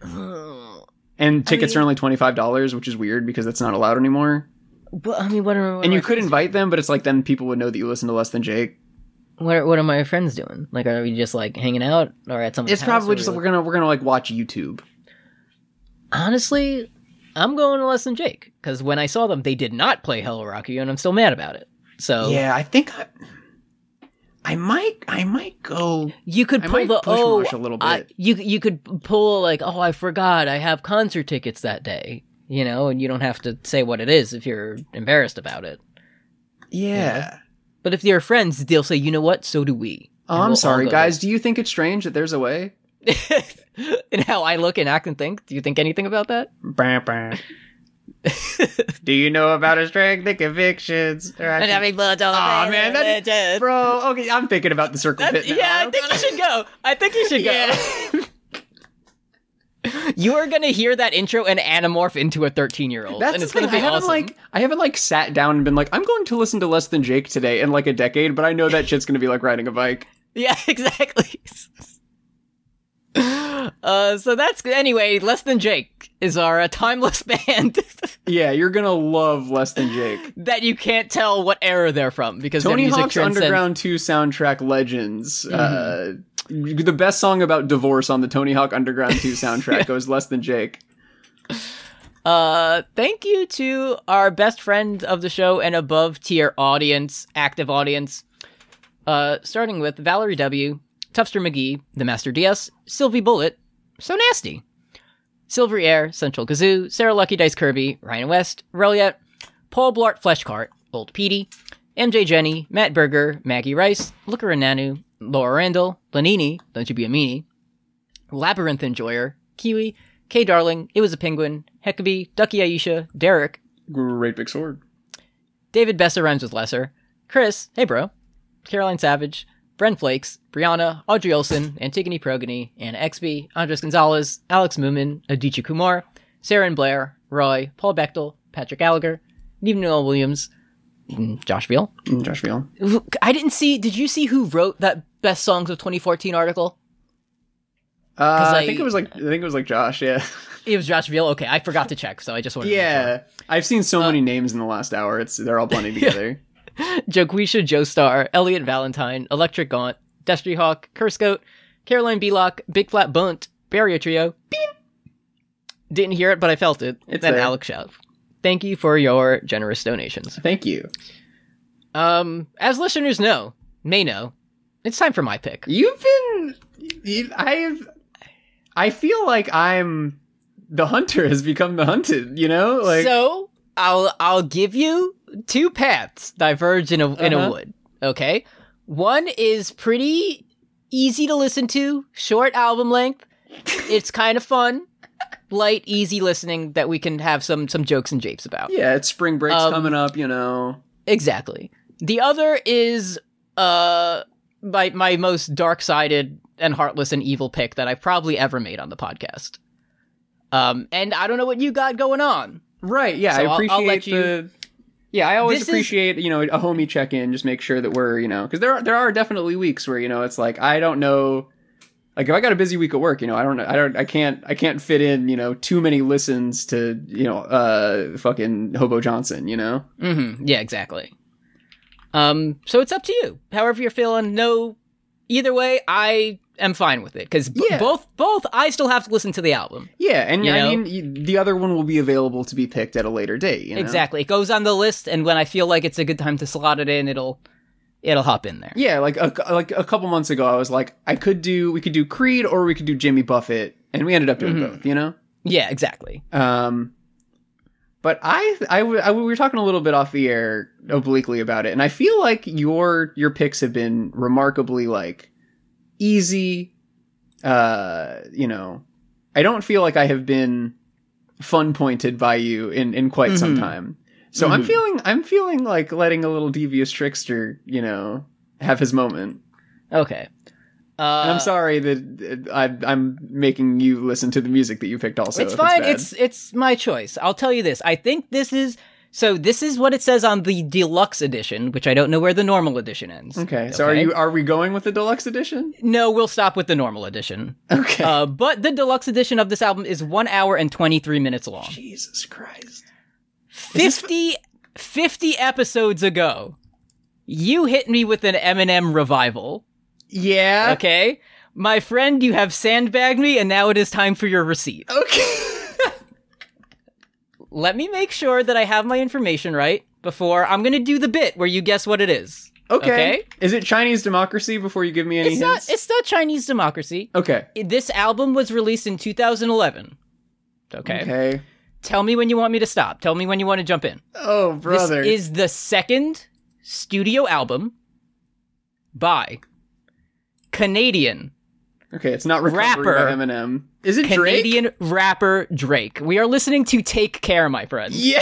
And tickets I mean, are only twenty-five dollars, which is weird because that's not allowed anymore. But I mean, what are, what and you could invite them, but it's like then people would know that you listen to Less Than Jake. What are, what are my friends doing? Like, are we just like hanging out or at someone's It's house, probably just like, we're gonna we're gonna like watch YouTube. Honestly, I'm going to Less Than Jake because when I saw them, they did not play Hello Rocky, and I'm still mad about it. So yeah, I think I, I might I might go. You could I pull might the push oh, Rush a little bit. I, you you could pull like oh I forgot I have concert tickets that day, you know, and you don't have to say what it is if you're embarrassed about it. Yeah. You know? But if they're friends, they'll say, you know what, so do we. Oh, I'm we'll sorry, guys. There. Do you think it's strange that there's a way? In how I look and act and think? Do you think anything about that? Bah, bah. Do you know about his strength and convictions? And having blood all oh, man. That, bro, okay, I'm thinking about the circle That's, pit now. Yeah, I think you should go. I think you should yeah. go. You are gonna hear that intro and anamorph into a thirteen-year-old, That's and it's the gonna thing. be I haven't awesome. like I haven't like sat down and been like, I'm going to listen to Less Than Jake today in like a decade, but I know that shit's gonna be like riding a bike. Yeah, exactly. uh, so that's good. Anyway, Less Than Jake is our uh, timeless band. Yeah, you're gonna love Less Than Jake. that you can't tell what era they're from because their Tony music Hawk's transcends- Underground two soundtrack legends. Mm-hmm. Uh, the best song about divorce on the Tony Hawk Underground two soundtrack yeah. goes Less Than Jake. Uh, thank you to our best friend of the show and above tier audience, active audience. Uh, starting with Valerie W, Tufster McGee, The Master D S, Sylvie Bullet, So Nasty, Silvery Air, Central Kazoo, Sarah Lucky Dice Kirby, Ryan West, Reliet, Paul Blart Fleshcart, Old Petey, M J Jenny, Matt Berger, Maggie Rice, Looker and Nanu, Laura Randall, Lanini, Don't You Be a Meanie, Labyrinth Enjoyer, Kiwi, K Darling, It Was a Penguin, Heckabee, Ducky Aisha, Derek, Great Big Sword, David Besser rhymes with Lesser, Chris, hey bro, Caroline Savage, Bren Flakes, Brianna, Audrey Olson, Antigone Progony, Anna Exby, Andres Gonzalez, Alex Moomin, Adichie Kumar, Sarah and Blair, Roy, Paul Bechtel, Patrick Gallagher, Neve Noel Williams, Josh Veal. Josh Veal. I didn't see, did you see who wrote that Best Songs of twenty fourteen article? Uh, I, I think it was like I think it was like Josh, yeah. It was Josh Veal? Okay, I forgot to check, so I just wanted yeah, to make sure. I've seen so uh, many names in the last hour, It's they're all blending together. Joquisha Joestar, Elliot Valentine, Electric Gaunt, Destry Hawk, Kurscoat, Caroline Belock, Big Flat Bunt, Barrier Trio, Bean. Didn't hear it, but I felt it. It's and there. Alex Schaub. Thank you for your generous donations. Thank you. Um, as listeners know, may know, it's time for my pick. You've been, you, I've, I feel like I'm, the hunter has become the hunted, you know? Like, so, I'll, I'll give you two paths diverge in a, in Uh-huh. a wood, okay? One is pretty easy to listen to, short album length. It's kind of fun, light, easy listening that we can have some, some jokes and japes about. yeah, it's spring break's Um, coming up, you know? Exactly. The other is uh my my most dark-sided and heartless and evil pick that I've probably ever made on the podcast. Um, and I don't know what you got going on. Right, yeah, So I I'll- I'll appreciate let you- the... Yeah, I always This is- appreciate, you know, a homie check-in, just make sure that we're, you know... Because there are, there are definitely weeks where, you know, it's like, I don't know... Like, if I got a busy week at work, you know, I don't, I don't, I can't, I can't fit in, you know, too many listens to, you know, uh, fucking Hobo Johnson, you know? Mm-hmm. Yeah, exactly. Um, so it's up to you. However you're feeling. No, either way, I am fine with it because b- Yeah. both, both, I still have to listen to the album. Yeah, and You I know? mean, y- the other one will be available to be picked at a later date, you know? Exactly. It goes on the list, and when I feel like it's a good time to slot it in, it'll, it'll hop in there. Yeah, like a, like a couple months ago, I was like, I could do, we could do Creed or we could do Jimmy Buffett, and we ended up doing Mhm. both, you know? Yeah, exactly. Um, but I, I, w- I, we were talking a little bit off the air obliquely about it, and I feel like your, your picks have been remarkably, like, easy, uh, you know, I don't feel like I have been fun pointed by you in, in quite Mm-hmm. some time. So I'm feeling, I'm feeling like letting a little devious trickster, you know, have his moment. Okay. Uh, And I'm sorry that uh, I, I'm making you listen to the music that you picked also. it's if fine. bad. It's it's my choice. I'll tell you this. I think this is so. This is what it says on the deluxe edition, which I don't know where the normal edition ends. Okay, so are you are we going with the deluxe edition? No, we'll stop with the normal edition. Okay. Uh, but the deluxe edition of this album is one hour and twenty-three minutes long. Jesus Christ. fifty, fifty episodes ago, you hit me with an Eminem revival. Yeah. Okay? My friend, you have sandbagged me, and now it is time for your receipt. Okay. Let me make sure that I have my information right before I'm going to do the bit where you guess what it is. Okay. Okay? Is it Chinese democracy before you give me any It's not, hints? it's not Chinese democracy. Okay. This album was released in two thousand eleven. Okay? Okay. Tell me when you want me to stop. Tell me when you want to jump in. Oh, brother. This is the second studio album by Canadian Okay, it's not Recovery Rapper. by Eminem. Is it Drake? Canadian rapper Drake. We are listening to Take Care, my friend. Yeah.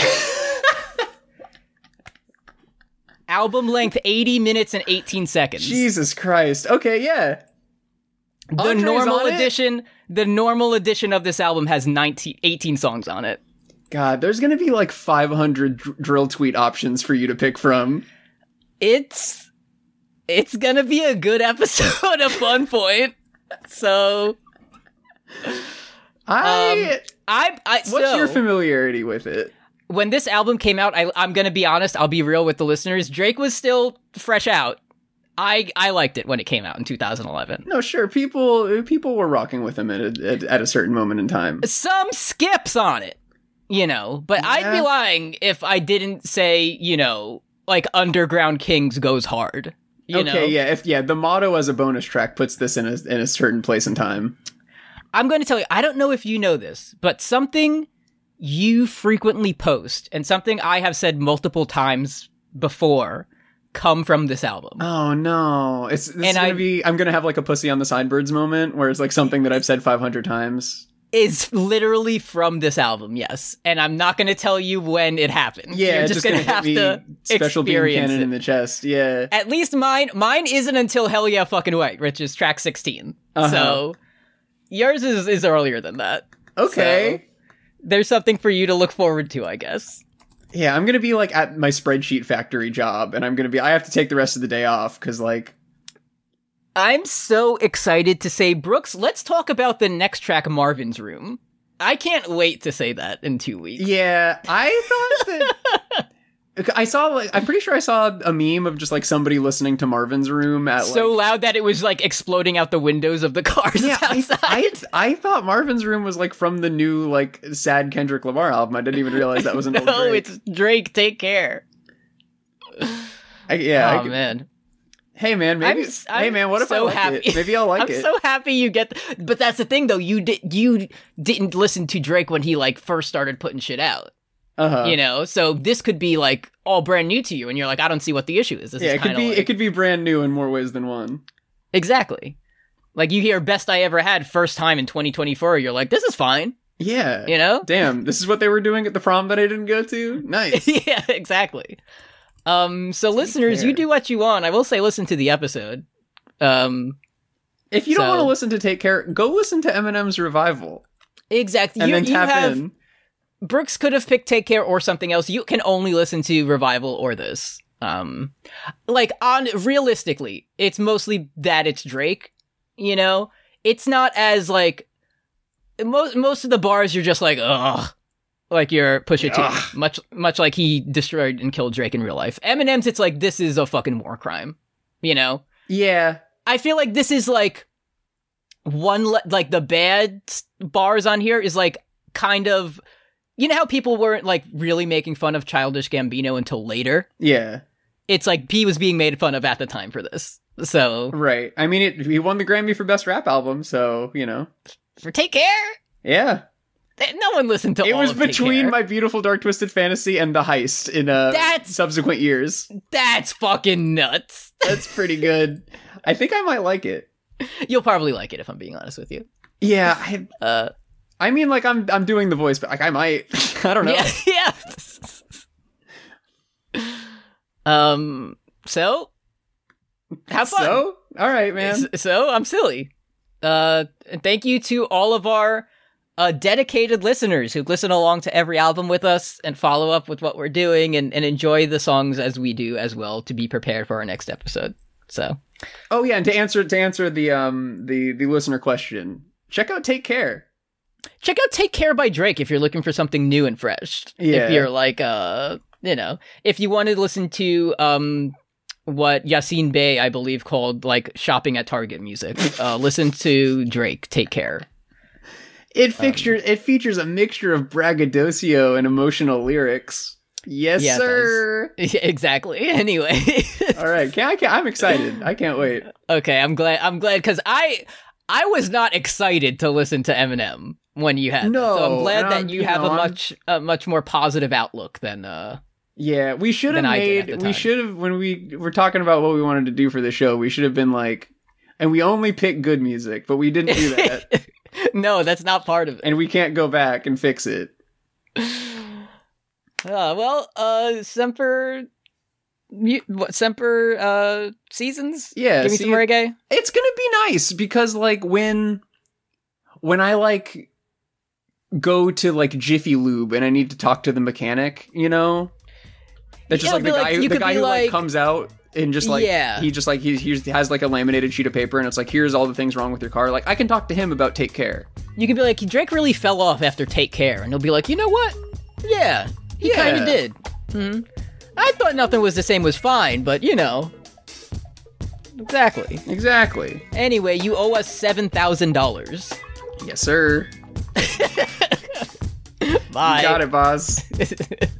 Album length eighty minutes and eighteen seconds. Jesus Christ. Okay, yeah. The Andre's normal on it? edition, the normal edition of this album has nineteen, eighteen songs on it. God, there's gonna be like five hundred dr- drill tweet options for you to pick from. It's it's gonna be a good episode of Fun Point. So I. I, I what's so, your familiarity with it? when this album came out, I, I'm gonna be honest, I'll be real with the listeners. Drake was still fresh out. I I liked it when it came out in two thousand eleven. No, sure, people people were rocking with him at a, at, at a certain moment in time. Some skips on it, you know, but Yeah. I'd be lying if I didn't say, you know, like Underground Kings goes hard. You okay, know? yeah, if yeah, the motto as a bonus track puts this in a in a certain place and time. I'm going to tell you, I don't know if you know this, but something you frequently post and something I have said multiple times before come from this album. Oh no, it's this And is gonna I- be. I'm gonna have like a pussy on the sideburns moment where it's like something that I've said five hundred times. Is literally from this album, yes. And I'm not going to tell you when it happened. Yeah, You're it's just, going to hit have me to special beam experience cannon it. in the chest. Yeah, At least mine, mine isn't until Hell Yeah Fucking White, which is track sixteen. Uh-huh. So yours is, is earlier than that. okay. So there's something for you to look forward to, I guess. Yeah, I'm gonna be like at my spreadsheet factory job, and I'm gonna be. I have to take the rest of the day off because like. I'm so excited to say, Brooks, let's talk about the next track, Marvin's Room. I can't wait to say that in two weeks. Yeah, I thought that. I saw, like, I'm pretty sure I saw a meme of just like somebody listening to Marvin's Room at So like. loud that it was like exploding out the windows of the cars Yeah, I, outside. I I thought Marvin's Room was like from the new like sad Kendrick Lamar album. I didn't even realize that was an old no, Drake. it's Drake. Take care. I, yeah. I oh could- man. Hey man, maybe. I'm s- hey I'm man, what if I so like happy. it? Maybe I'll like I'm it. so happy you get. Th- but that's the thing, though. You did. You didn't listen to Drake when he like first started putting shit out. uh-huh. You know, so this could be like all brand new to you, and you're like, I don't see what the issue is. This Yeah, is it could kinda be. like- It could be brand new in more ways than one. exactly. Like you hear "Best I Ever Had" first time in twenty twenty-four, you're like, this is fine. Yeah. You know? Damn, this is what they were doing at the prom that I didn't go to. Nice. yeah, exactly. Um, so listeners, care. you do what you want. I will say, listen to the episode. Um, If you don't So- want to listen to Take Care, go listen to Eminem's Revival exactly. and you, then you tap have, in. Brooks could have picked Take Care or something else. You can only listen to Revival or this. Um, like on realistically, it's mostly that it's Drake. You know, it's not as like most most of the bars. You're just like, ugh. Like you're Pusha T, Ugh. much much like he destroyed and killed Drake in real life. Eminem's, it's like this is a fucking war crime, you know. Yeah. I feel like this is like one le- like the bad s- bars on here is like kind of, you know how people weren't like really making fun of Childish Gambino until later. Yeah. It's like he was being made fun of at the time for this. So Right. I mean, it, he won the Grammy for Best Rap Album, so, you know. for Take Care, Yeah. th- no one listened to It all was of Take between Care. My Beautiful Dark Twisted Fantasy and The Heist in uh, That's- subsequent years. That's fucking nuts. That's pretty good. I think I might like it. You'll probably like it if I'm being honest with you. Yeah, I, Uh, I mean, like I'm I'm doing the voice, but like I might. I don't know. yeah, yeah. um. So, have fun. So, all right, man. S- So I'm silly. Uh, and thank you to all of our uh, dedicated listeners who listen along to every album with us and follow up with what we're doing and, and enjoy the songs as we do as well to be prepared for our next episode. So Oh yeah, and to answer to answer the um the the listener question, check out Take Care. check out Take Care by Drake if you're looking for something new and fresh. Yeah. If you're like, uh, you know, if you want to listen to um what Yassine Bey, I believe, called like shopping at Target music, uh, listen to Drake, Take Care. It features it features a mixture of braggadocio and emotional lyrics. Yes, Yeah, it sir. Exactly. Anyway. All right, can, I can, I'm excited. I can't wait. Okay, I'm glad. I'm glad because I I was not excited to listen to Eminem when you had. No, that. So I'm glad and that I'm- you you have know, a I'm- much a much more positive outlook than. uh Yeah, we should have Than I did at made. the We time. should have when we were talking about what we wanted to do for the show. We should have been like, and we only pick good music, but we didn't do that, No, that's not part of it. and we can't go back and fix it. Uh, well, uh, Semper, mu- what Semper uh seasons? Yeah, give me see- some reggae. It's gonna be nice because like when when I like go to like Jiffy Lube and I need to talk to the mechanic, you know, that's just Yeah, like the but, like, guy you the could guy be who like, like- comes out and just like Yeah. he just like he, he has like a laminated sheet of paper and it's like here's all the things wrong with your car. Like I can talk to him about Take Care. You could be like, Drake really fell off after Take Care, and he'll be like, you know what? Yeah, He Yeah. kind of did. Hmm. I thought Nothing Was the Same was fine, but you know. Exactly. Exactly. Anyway, you owe us seven thousand dollars. Yes, sir. Bye. You got it, boss.